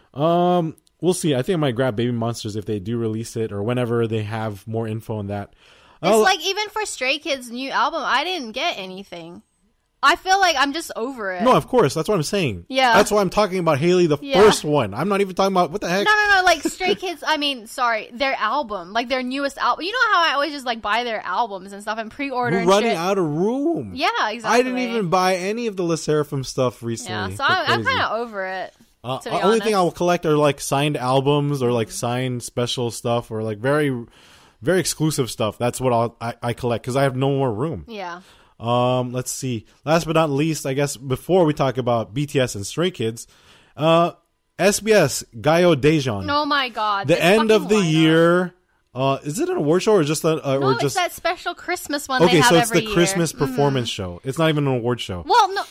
Um, we'll see. I think I might grab Baby Monsters if they do release it or whenever they have more info on that. It's I'll- like even for Stray Kids' new album, I didn't get anything. I feel like I'm just over it. no, of course. That's what I'm saying. Yeah. That's why I'm talking about Haley, the Yeah. first one. I'm not even talking about what the heck. No, no, no. Like Stray Kids. I mean, sorry, their album, like their newest album. You know how I always just like buy their albums and stuff and pre-order We're and running shit. out of room. Yeah, exactly. I didn't even buy any of the Le Sserafim stuff recently. Yeah, so They're I'm, I'm crazy. kind of over it. Uh, to be the only thing I will honest. collect are like signed albums or like signed special stuff or like very, very exclusive stuff. That's what I'll, I, I collect because I have no more room. Yeah. Um, let's see. Last but not least, I guess before we talk about B T S and Stray Kids, uh, S B S Gayo Daejeon. Oh my god. the this end of fucking the lineup. year. Uh, is it an award show or just a, uh, No, or it's just that special Christmas one okay? they have So it's every the year. Christmas Mhm. performance show. It's not even an award show, Well, no,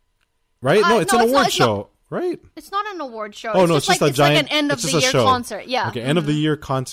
right? uh, no, it's no, an it's award not- it's show, right? it's not an award show. Oh it's no, just it's just like, a it's giant. like an end of it's the just a year show. concert. Yeah. Okay, end of the year concert.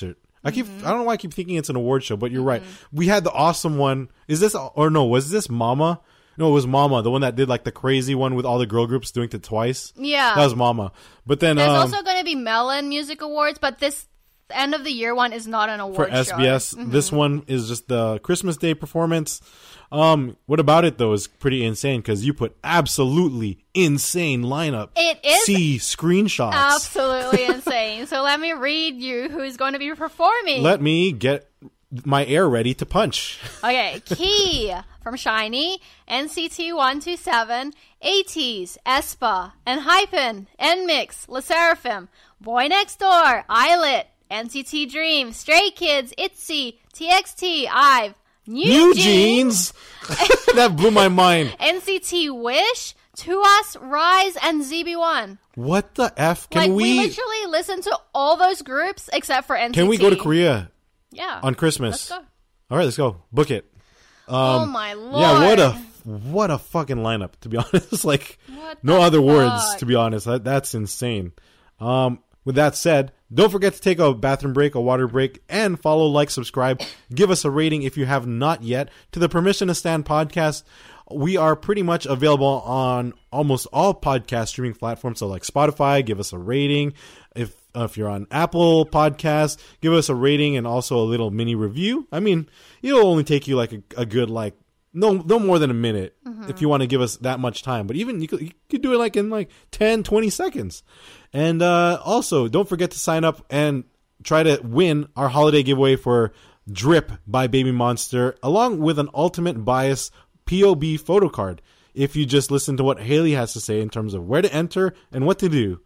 I keep I don't know why I keep thinking it's an award show, but you're right. We had the awesome one. Is this or no? Was this Mama? No, it was Mama, the one that did like the crazy one with all the girl groups doing it twice. Yeah, that was Mama. But then there's um, also going to be Melon Music Awards, but this end of the year one is not an award for S B S. show. Mm-hmm. This one is just the Christmas Day performance. Um, what about it though is pretty insane because you put absolutely insane lineup. It is see screenshots. Absolutely insane. So let me read you who's going to be performing. Let me get my air ready to punch. Okay, Key from SHINee, N C T one twenty-seven, ATEEZ, aespa, ENHYPEN, NMIXX, LE SSERAFIM, Boy Next Door, Islet, N C T Dream, Stray Kids, ITZY, T X T, IVE, New, New Jeans, Jeans. That blew my mind. N C T Wish, TWS, Rise, and Z B one. What the F? Can like, we... we literally listen to all those groups except for N C T. Can we go to Korea? Yeah. On Christmas. Let's go. All right, let's go. Book it. Um, oh my lord. Yeah, what a what a fucking lineup, to be honest. Like, what no other fuck? words, to be honest. That, that's insane. Um, with that said, don't forget to take a bathroom break, a water break, and follow, like, subscribe. Give us a rating if you have not yet to the Permission to Stand podcast. We are pretty much available on almost all podcast streaming platforms. So like Spotify, give us a rating. If uh, if you're on Apple Podcasts, give us a rating and also a little mini review. I mean, it'll only take you like a, a good like no no more than a minute mm-hmm. if you want to give us that much time. But even you could, you could do it like in like ten, twenty seconds. And uh, also, don't forget to sign up and try to win our holiday giveaway for Drip by Baby Monster, along with an Ultimate Bias P O B photo card. If you just listen to what Haley has to say in terms of where to enter and what to do.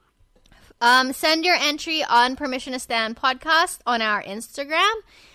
Um, send your entry on Permission to Stand podcast on our Instagram.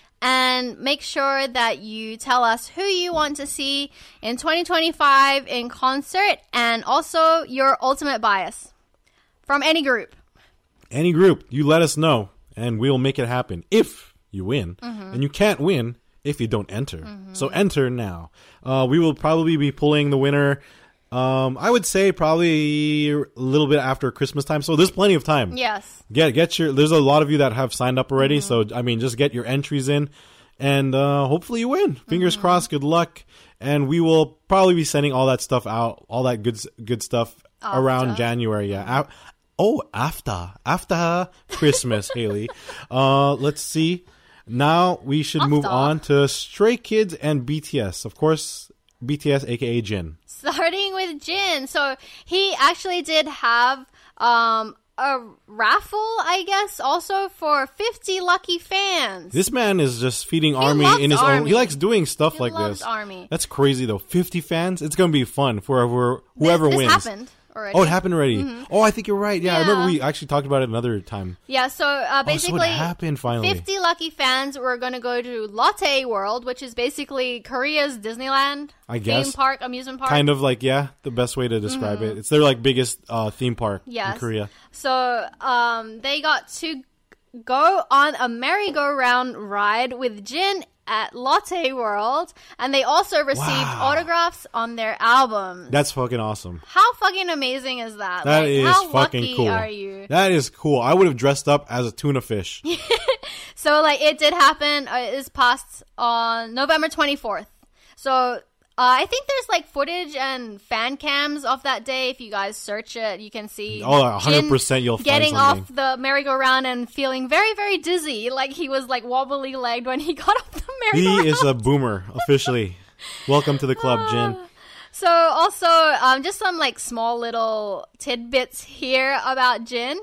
And make sure that you tell us who you want to see in twenty twenty-five in concert and also your ultimate bias from any group. Any group. You let us know and we'll make it happen if you win. Mm-hmm. And you can't win if you don't enter. Mm-hmm. So enter now. Uh, we will probably be pulling the winner, um, I would say probably a little bit after Christmas time. So there's plenty of time. Yes. Get get your. There's a lot of you that have signed up already. Mm-hmm. So I mean, just get your entries in, and uh, hopefully you win. Fingers mm-hmm. crossed. Good luck. And we will probably be sending all that stuff out, all that good good stuff after. Around January. Yeah. A- oh, after after Christmas, Haley. Uh, let's see. Now we should after. move on to Stray Kids and B T S. Of course, B T S, aka Jin. Starting with Jin. So he actually did have um, a raffle, I guess, also for fifty lucky fans. This man is just feeding he ARMY in his ARMY. own. He likes doing stuff he like loves this. ARMY. That's crazy, though. fifty fans? It's going to be fun for whoever, whoever this, this wins. happened. Already. Oh, it happened already. Mm-hmm. Oh, I think you're right. Yeah, yeah, I remember we actually talked about it another time. Yeah, so uh, basically, oh, so it happened finally. fifty lucky fans were going to go to Lotte World, which is basically Korea's Disneyland. I guess. Theme park, amusement park. Kind of like, yeah, the best way to describe mm-hmm. it. It's their like biggest uh, theme park yes. in Korea. So um, they got to go on a merry-go-round ride with Jin at Lotte World, and they also received wow. autographs on their albums. That's fucking awesome. How fucking amazing is that? That like, is how fucking lucky cool. Are you? That is cool. I would have dressed up as a tuna fish. So, like, it did happen. Uh, it is passed on November twenty-fourth. So, Uh, I think there's like footage and fan cams of that day. If you guys search it, you can see. Oh, one hundred percent Jin you'll find getting something. off the merry-go-round and feeling very, very dizzy. Like he was like wobbly legged when he got off the merry-go-round. He is a boomer, officially. Welcome to the club, Jin. So also, um, just some like small little tidbits here about Jin.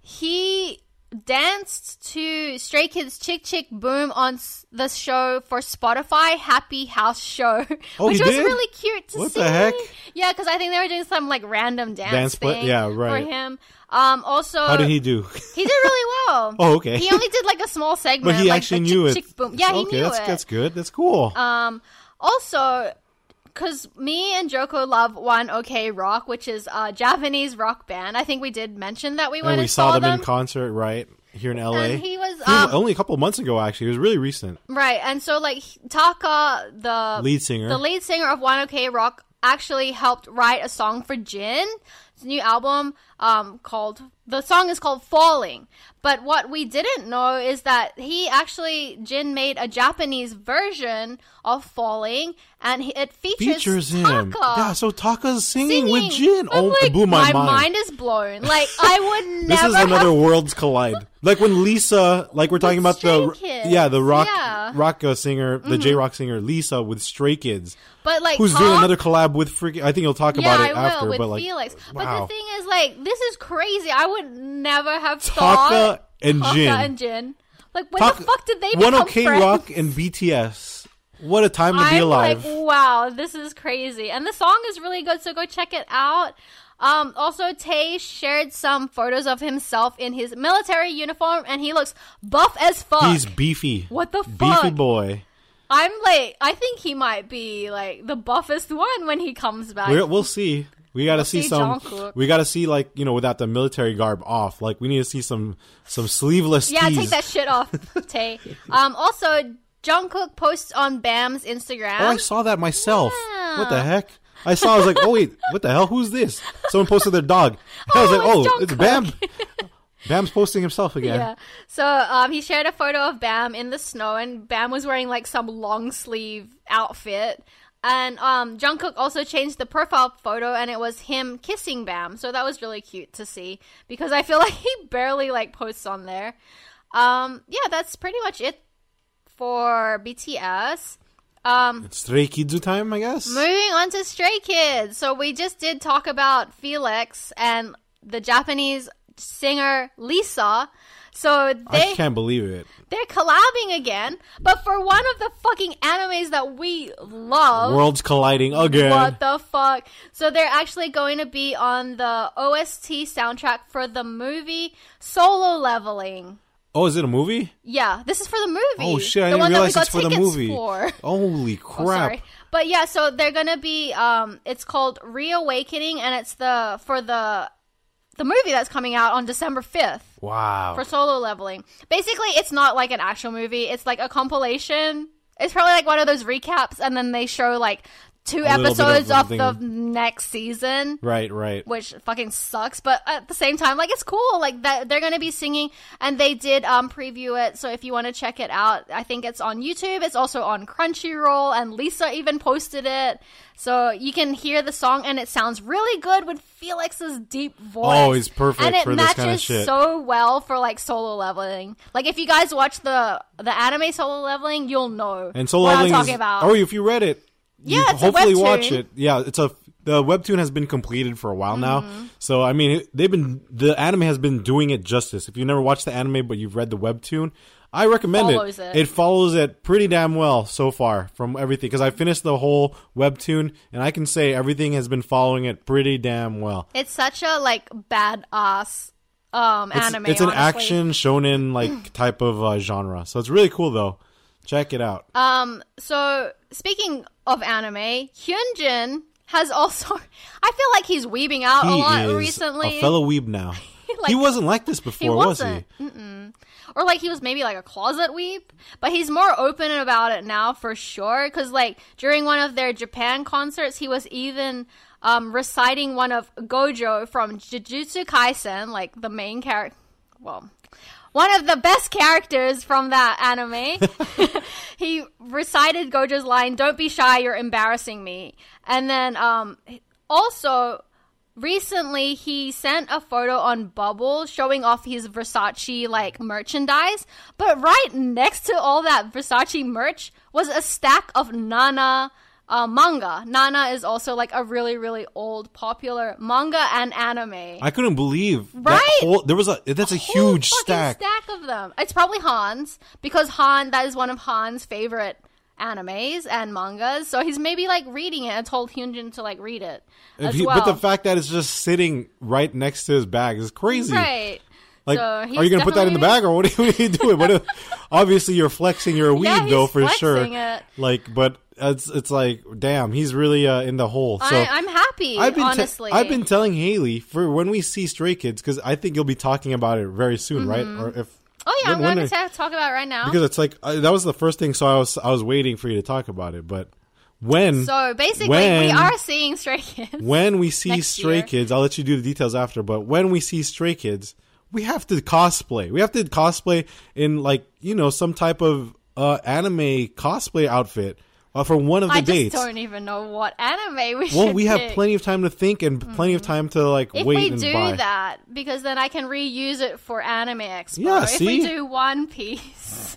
He danced to Stray Kids Chick Chick Boom on s- the show for Spotify Happy House Show, oh, which he was did? really cute to what see. What the heck? Yeah, because I think they were doing some like random dance, dance thing play? Yeah, right. for him. Um, also, how did he do? He did really well. Oh, okay. He only did like a small segment, but he like actually the knew chick, it. Chick Boom. Yeah, he okay, knew that's, it. That's good. That's cool. Um, also, because me and Joko love One OK Rock, which is a Japanese rock band. I think we did mention that we went and we and saw them, them in concert, right? Here in L A. And he was um, um, only a couple of months ago, actually. It was really recent. Right, and so like Taka, the lead singer, the lead singer of One OK Rock, actually helped write a song for Jin. new album um, called, the song is called Falling. But what we didn't know is that he actually, Jin made a Japanese version of Falling, and he, it features, features Taka. him. Yeah, so Taka's singing, Singing. with Jin. I'm Oh, like, it blew my, my mind. mind is blown. Like, I would This never is another have... worlds collide. Like when Lisa, like we're talking about Stray the Kids. yeah the rock Yeah. rock uh, singer, the J rock singer Lisa with Stray Kids, But like, who's Taka, doing another collab with freaking. I think you'll talk yeah, about it I after. will, with but like, Felix. But wow. the thing is, like, this is crazy. I would never have Taka thought and Taka Jin. and Jin. Like, when Taka- the fuck did they One become OK friends? Rock and B T S. What a time to be I'm alive! like, wow, this is crazy. And the song is really good, so go check it out. Um, also, Tay shared some photos of himself in his military uniform, and he looks buff as fuck. He's beefy. What the fuck? Beefy boy. I'm like, I think he might be like the buffest one when he comes back. We're, we'll see. We got to We'll see, see some. Jungkook. We got to see, like, you know, without the military garb off. Like, we need to see some some sleeveless Yeah, tees. take that shit off, Tay. Um, also, Jungkook posts on Bam's Instagram. Oh, I saw that myself. Yeah. What the heck? I saw. I was like, oh wait, what the hell? Who's this? Someone posted their dog. I was Oh, like, oh, it's it's Jungkook. Bam. Bam's posting himself again. Yeah. So um, he shared a photo of Bam in the snow, and Bam was wearing like some long sleeve outfit. And um, Jungkook also changed the profile photo, and it was him kissing Bam. So that was really cute to see, because I feel like he barely like posts on there. Um, yeah, that's pretty much it for B T S. Um, It's Stray Kids time, I guess. Moving on to Stray Kids. So we just did talk about Felix and the Japanese singer Lisa. So they I can't believe it. they're collabing again, but for one of the fucking animes that we love. Worlds colliding again. What the fuck? So they're actually going to be on the O S T soundtrack for the movie Solo Leveling. Oh, is it a movie? Yeah, this is for the movie. Oh shit! I the didn't one realize that we it's got for the tickets movie. For. Holy Oh, crap! sorry. But yeah, so they're gonna be. Um, it's called Reawakening, and it's the for the the movie that's coming out on December fifth Wow. for Solo Leveling. Basically, it's not like an actual movie. It's like a compilation. It's probably like one of those recaps, and then they show like two A little bit of episodes of, the everything. next season. Right, right. Which fucking sucks, but at the same time, like, it's cool. Like, that they're gonna be singing, and they did um preview it. So if you want to check it out, I think it's on YouTube. It's also on Crunchyroll, and Lisa even posted it, so you can hear the song, and it sounds really good with Felix's deep voice. Oh, he's perfect and it for this matches kind of shit. so well for like Solo Leveling. Like, if you guys watch the the anime Solo Leveling, you'll know And Solo what Leveling I'm talking is, about. or if you read it, Yeah, you it's a hopefully webtoon. watch it. Yeah, it's a the webtoon has been completed for a while now. Mm-hmm. So I mean, they've been the anime has been doing it justice. If you never watched the anime but you've read the webtoon, I recommend Follows it. it. It follows it pretty damn well so far from everything, because I finished the whole webtoon and I can say everything has been following it pretty damn well. It's such a like badass um It's, anime. it's an honestly. action shonen like type of uh, genre, so it's really cool though. Check it out. Um, so speaking of anime, Hyunjin has also. I feel like he's weebing out he a lot is recently. a fellow weeb now. Like, he wasn't like this before, he was he? wasn't. Mm-mm. Or like he was maybe like a closet weeb, but he's more open about it now for sure. Because like during one of their Japan concerts, he was even um, reciting one of Gojo from Jujutsu Kaisen, like the main character. Well. One of the best characters from that anime. He recited Gojo's line, "Don't be shy, you're embarrassing me." And then um, also, recently he sent a photo on Bubble showing off his Versace like merchandise. But right next to all that Versace merch was a stack of Nana Uh, manga. Nana is also like a really, really old, popular manga and anime. I couldn't believe Right? that whole, there was a that's a, Whole huge fucking stack. stack of them. It's probably Han's, because Han, that is one of Han's favorite animes and mangas. So he's maybe like reading it and told Hyunjin to like read it If as he- well. But the fact that it's just sitting right next to his bag is crazy. Right. Like, So he's are you going to put that in the definitely- bag, or what are you, what are you doing? What if, obviously, you're flexing your weed, Yeah, he's though, for sure. flexing it. Like, but it's it's like, damn, he's really uh, in the hole. So I, I'm happy, I've been te- honestly. I've been telling Haley for when we see Stray Kids, because I think you'll be talking about it very soon, right? Or if Oh yeah, when- I'm when going are- to talk about it right now. because it's like uh, that was the first thing, so I was I was waiting for you to talk about it, but when So basically, when, we are seeing Stray Kids. When we see next Stray year. Kids, I'll let you do the details after, but when we see Stray Kids, we have to cosplay. We have to cosplay in, like, you know, some type of uh, anime cosplay outfit uh, for one of the I dates. just don't even know what anime we should Well, we have pick. plenty of time to think and mm. plenty of time to, like, If wait we and do buy. that, because then I can reuse it for Anime Expo. Yeah, if see? we do One Piece.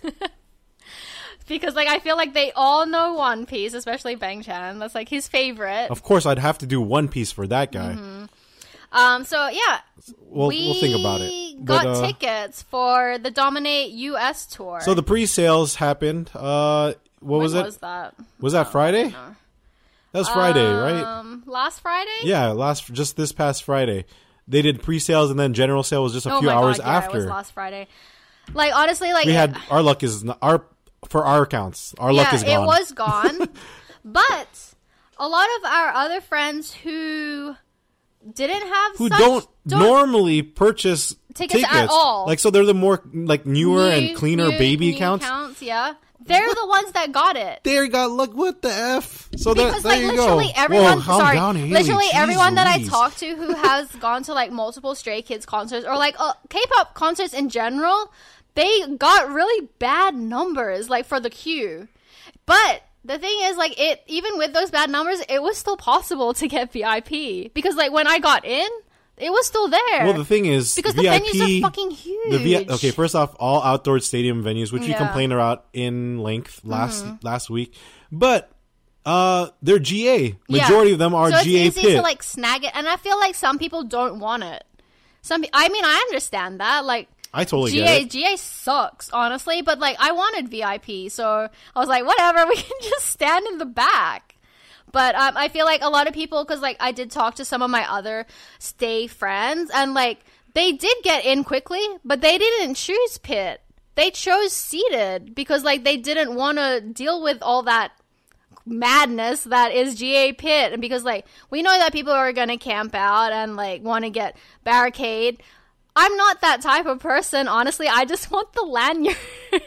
Because, like, I feel like they all know One Piece, especially Bang Chan. That's, like, his favorite. Of course, I'd have to do One Piece for that guy. Mm-hmm. Um, so, yeah. We'll, we we'll think about it. got But, uh, tickets for the Dominate U S tour. So the pre-sales happened. Uh, what when was it? was that? Was that Friday? That was Friday, right? Um, last Friday? Yeah, last just this past Friday. They did pre-sales and then general sale was just a oh few my hours God, yeah, after. it was last Friday. Like, honestly, like... we it, had our luck is not, our for our accounts. Our luck is gone. Yeah, it was gone. But a lot of our other friends who didn't have who such, don't, normally purchase tickets, at all. Like, so they're the more like newer new, and cleaner new, baby new accounts. accounts. Yeah, they're the ones that got it. They got look what the f. So Because that, like there you literally go. everyone, Whoa, calm sorry, down, Haley. literally Jeez everyone that I Louise. talked to who has gone to like multiple Stray Kids concerts or like uh, K-pop concerts in general, they got really bad numbers like for the queue. But the thing is, like, it even with those bad numbers, it was still possible to get V I P because like when I got in, it was still there. Well, the thing is, because V I P, the venues are fucking huge. The V I, okay, first off, all outdoor stadium venues, which we Yeah. complained about in length last mm-hmm. last week, but uh, they're G A. Majority yeah. of them are so G A it's easy pit. to like snag it, and I feel like some people don't want it. Some, I mean, I understand that. Like, I totally G A, get it. G A sucks, honestly, but like I wanted V I P, so I was like, whatever, we can just stand in the back. But um, I feel like a lot of people, because like I did talk to some of my other stay friends, and like they did get in quickly, but they didn't choose pit. They chose seated because like they didn't want to deal with all that madness that is G A pit, and because like we know that people are gonna camp out and like want to get barricade. I'm not that type of person, honestly. I just want the lanyard.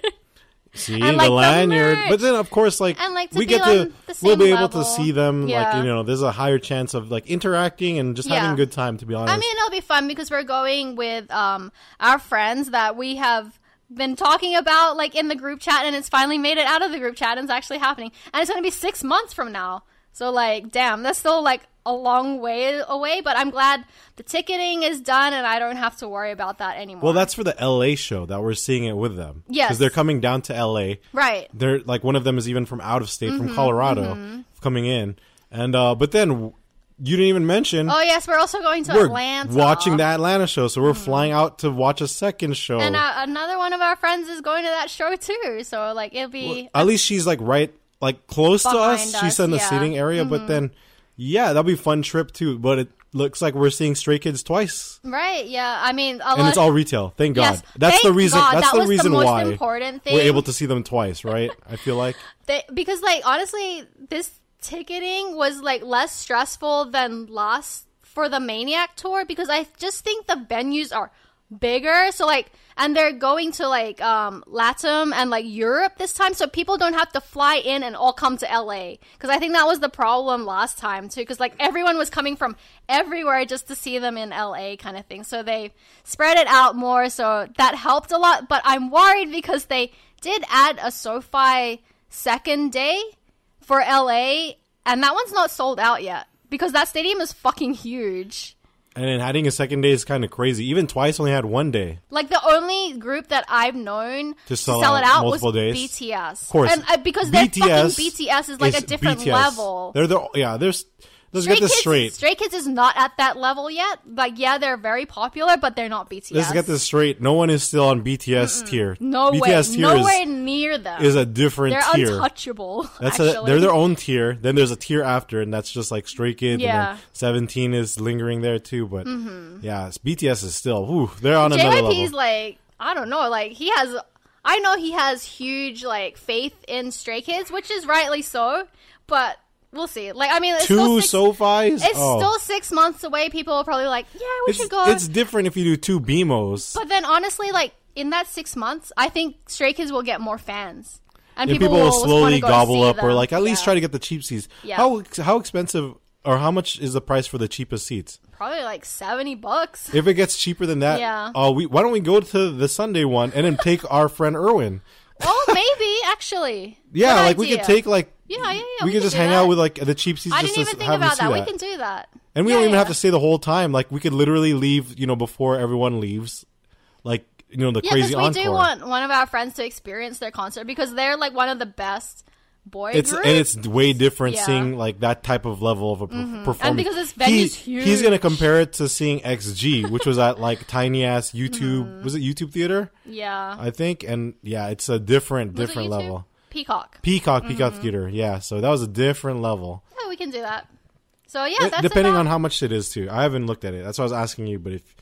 See, and, like, the the lanyard. merch. But then, of course, like, And, like, to we be get on to, the we'll same be able level. to see them, like, Yeah. you know, there's a higher chance of, like, interacting and just having Yeah. a good time, to be honest. I mean, it'll be fun because we're going with um our friends that we have been talking about, like, in the group chat, and it's finally made it out of the group chat, and it's actually happening. And it's going to be six months from now. So, like, damn, that's still, like, a long way away, but I'm glad the ticketing is done and I don't have to worry about that anymore. Well, that's for the L A show that we're seeing it with them. Yes. Because they're coming down to L A. Right. They're, like, one of them is even from out of state, Mm-hmm, from Colorado, mm-hmm. coming in. And, uh, but then you didn't even mention. Oh, yes, we're also going to we're Atlanta. watching the Atlanta show, so we're Mm-hmm. flying out to watch a second show. And uh, another one of our friends is going to that show, too. So, like, it'll be... Well, at least she's, like, right, like, close to Behind us. us, She's in the yeah. seating area, Mm-hmm. but then, yeah, that'll be a fun trip, too. But it looks like we're seeing Stray Kids twice. Right, yeah. I mean, a lot And it's all retail. Thank God. Yes, that's thank the reason. God. That's That the was the reason most why important thing. we're able to see them twice, right? I feel like They, because, like, honestly, this ticketing was, like, less stressful than last for the Maniac tour because I just think the venues are bigger. So, like, and they're going to, like, um, Latam and, like, Europe this time. So people don't have to fly in and all come to L A. Because I think that was the problem last time, too. Because, like, everyone was coming from everywhere just to see them in L A kind of thing. So they spread it out more. So that helped a lot. But I'm worried because they did add a SoFi second day for L A. And that one's not sold out yet. Because that stadium is fucking huge. and then adding a second day is kind of crazy. Even Twice only had one day. Like, the only group that I've known To to sell sell, out it out multiple was days. B T S. Of course. And uh, because B T S their fucking B T S is like is a different B T S. level. They're the yeah. There's let's Stray get this Kids, straight. Stray Kids is not at that level yet. Like, yeah, they're very popular, but they're not B T S. Let's get this straight. No one is still on B T S tier. No B T way. S tier Nowhere is, near them. is a different they're tier. untouchable. That's actually. a, they're their own tier. Then there's a tier after, and that's just like Stray Kids. Yeah. And then Seventeen is lingering there too. But yeah, it's, B T S is still. Whew, they're on J another Y P's level. like, I don't know, like, he has, I know he has huge, like, faith in Stray Kids, which is rightly so, but we'll see. Like, I mean, it's still Two six, SoFis. it's oh. still six months away. People are probably like, yeah, we It's, should go. it's different if you do two B M Os. But then, honestly, like, in that six months, I think Stray Kids will get more fans. And yeah, people, people will will just slowly wanna go gobble see up, or them. like at least Yeah. try to get the cheap seats. Yeah. How how expensive or how much is the price for the cheapest seats? Probably like seventy bucks. If it gets cheaper than that, Yeah. uh, we why don't we go to the Sunday one and then take our friend Erwin? Oh, maybe actually. Yeah, Good like we idea. could take like Yeah, yeah, yeah. we, we could could just do hang that. out with like the cheap seats. I just didn't to even think have them about see that. that. We can do that. And we Yeah, don't even yeah. have to stay the whole time. Like we could literally leave, you know, before everyone leaves. Like you know the Yeah, crazy because we encore. do want one of our friends to experience their concert because they're like one of the best boy It's groups. and it's way different Yeah. seeing like that type of level of a per- performance. And because this venue's He- He's huge. gonna compare it to seeing X G, which was at like tiny ass YouTube. Mm-hmm. Was it YouTube Theater? yeah. I think, and yeah, it's a different Was it different YouTube? level. Peacock. Peacock, Peacock Mm-hmm. Theater. Yeah, so that was a different level. Yeah, we can do that. So yeah, Uh, that's Depending about- on how much it is too. I haven't looked at it. That's why I was asking you. But if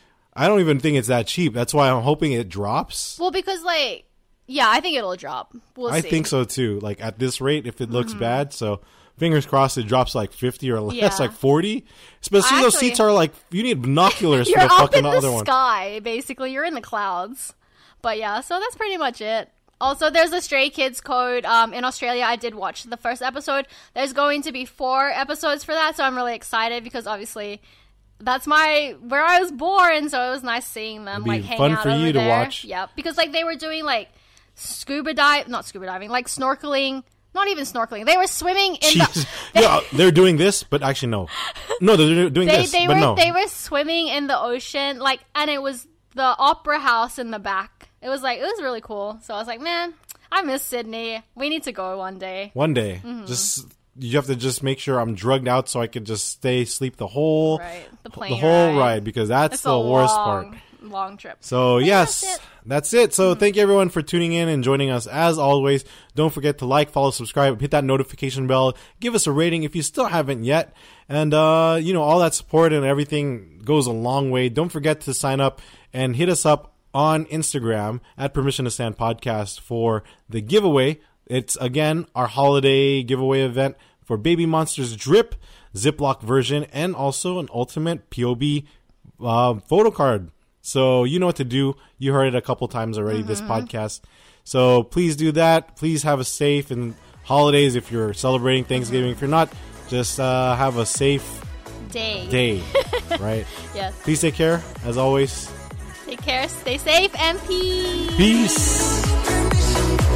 I don't even think it's that cheap. That's why I'm hoping it drops. Well, because like, yeah, I think it'll drop. We'll I see. think so too. Like at this rate, if it looks bad, so fingers crossed it drops like fifty or less, Mm-hmm. Yeah. like forty. Especially I those actually- seats are like you need binoculars You're for the up fucking in the other one. sky, basically. You're in the clouds. But yeah, so that's pretty much it. Also, there's a Stray Kids code um, in Australia. I did watch the first episode. There's going to be four episodes for that, so I'm really excited because obviously that's my where I was born. So it was nice seeing them It'd be like hang fun out for over you to there. watch. Yep, because like they were doing like scuba dive, not scuba diving, like snorkeling. Not even snorkeling. They were swimming in Jeez. the. yeah, they're doing this, but actually no, no, they're doing they this, they but were no. they were swimming in the ocean, like, and it was the opera house in the back. It was like it was really cool. So I was like, man, I miss Sydney. We need to go one day. One day, Mm-hmm. just you have to just make sure I'm drugged out so I could just stay sleep the whole Right, the plane the whole ride. ride because that's It's the a worst long, part. long trip. So yes, that's it. that's it. So thank you everyone for tuning in and joining us as always. Don't forget to like, follow, subscribe, hit that notification bell, give us a rating if you still haven't yet. And uh, you know, all that support and everything goes a long way. Don't forget to sign up and hit us up on Instagram at Permission to Stand Podcast for the giveaway. It's again our holiday giveaway event for Baby Monsters Drip Ziploc version and also an ultimate P O B uh, photo card. So you know what to do. You heard it a couple times already, this podcast. So please do that. Please have a safe and holidays if you're celebrating Thanksgiving. If you're not, just uh, have a safe Day. day, right? Yes. Please take care, as always. Take care. Stay safe and peace. Peace.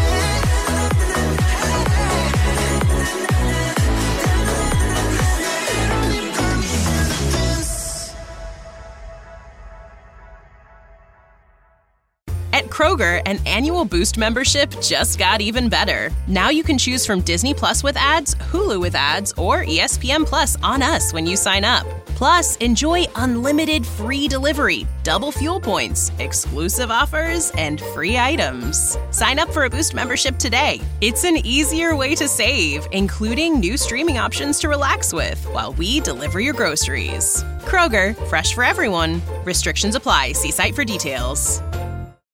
At Kroger, an annual Boost membership just got even better. Now you can choose from Disney Plus with ads, Hulu with ads, or E S P N Plus on us when you sign up. Plus, enjoy unlimited free delivery, double fuel points, exclusive offers, and free items. Sign up for a Boost membership today. It's an easier way to save, including new streaming options to relax with while we deliver your groceries. Kroger, fresh for everyone. Restrictions apply. See site for details.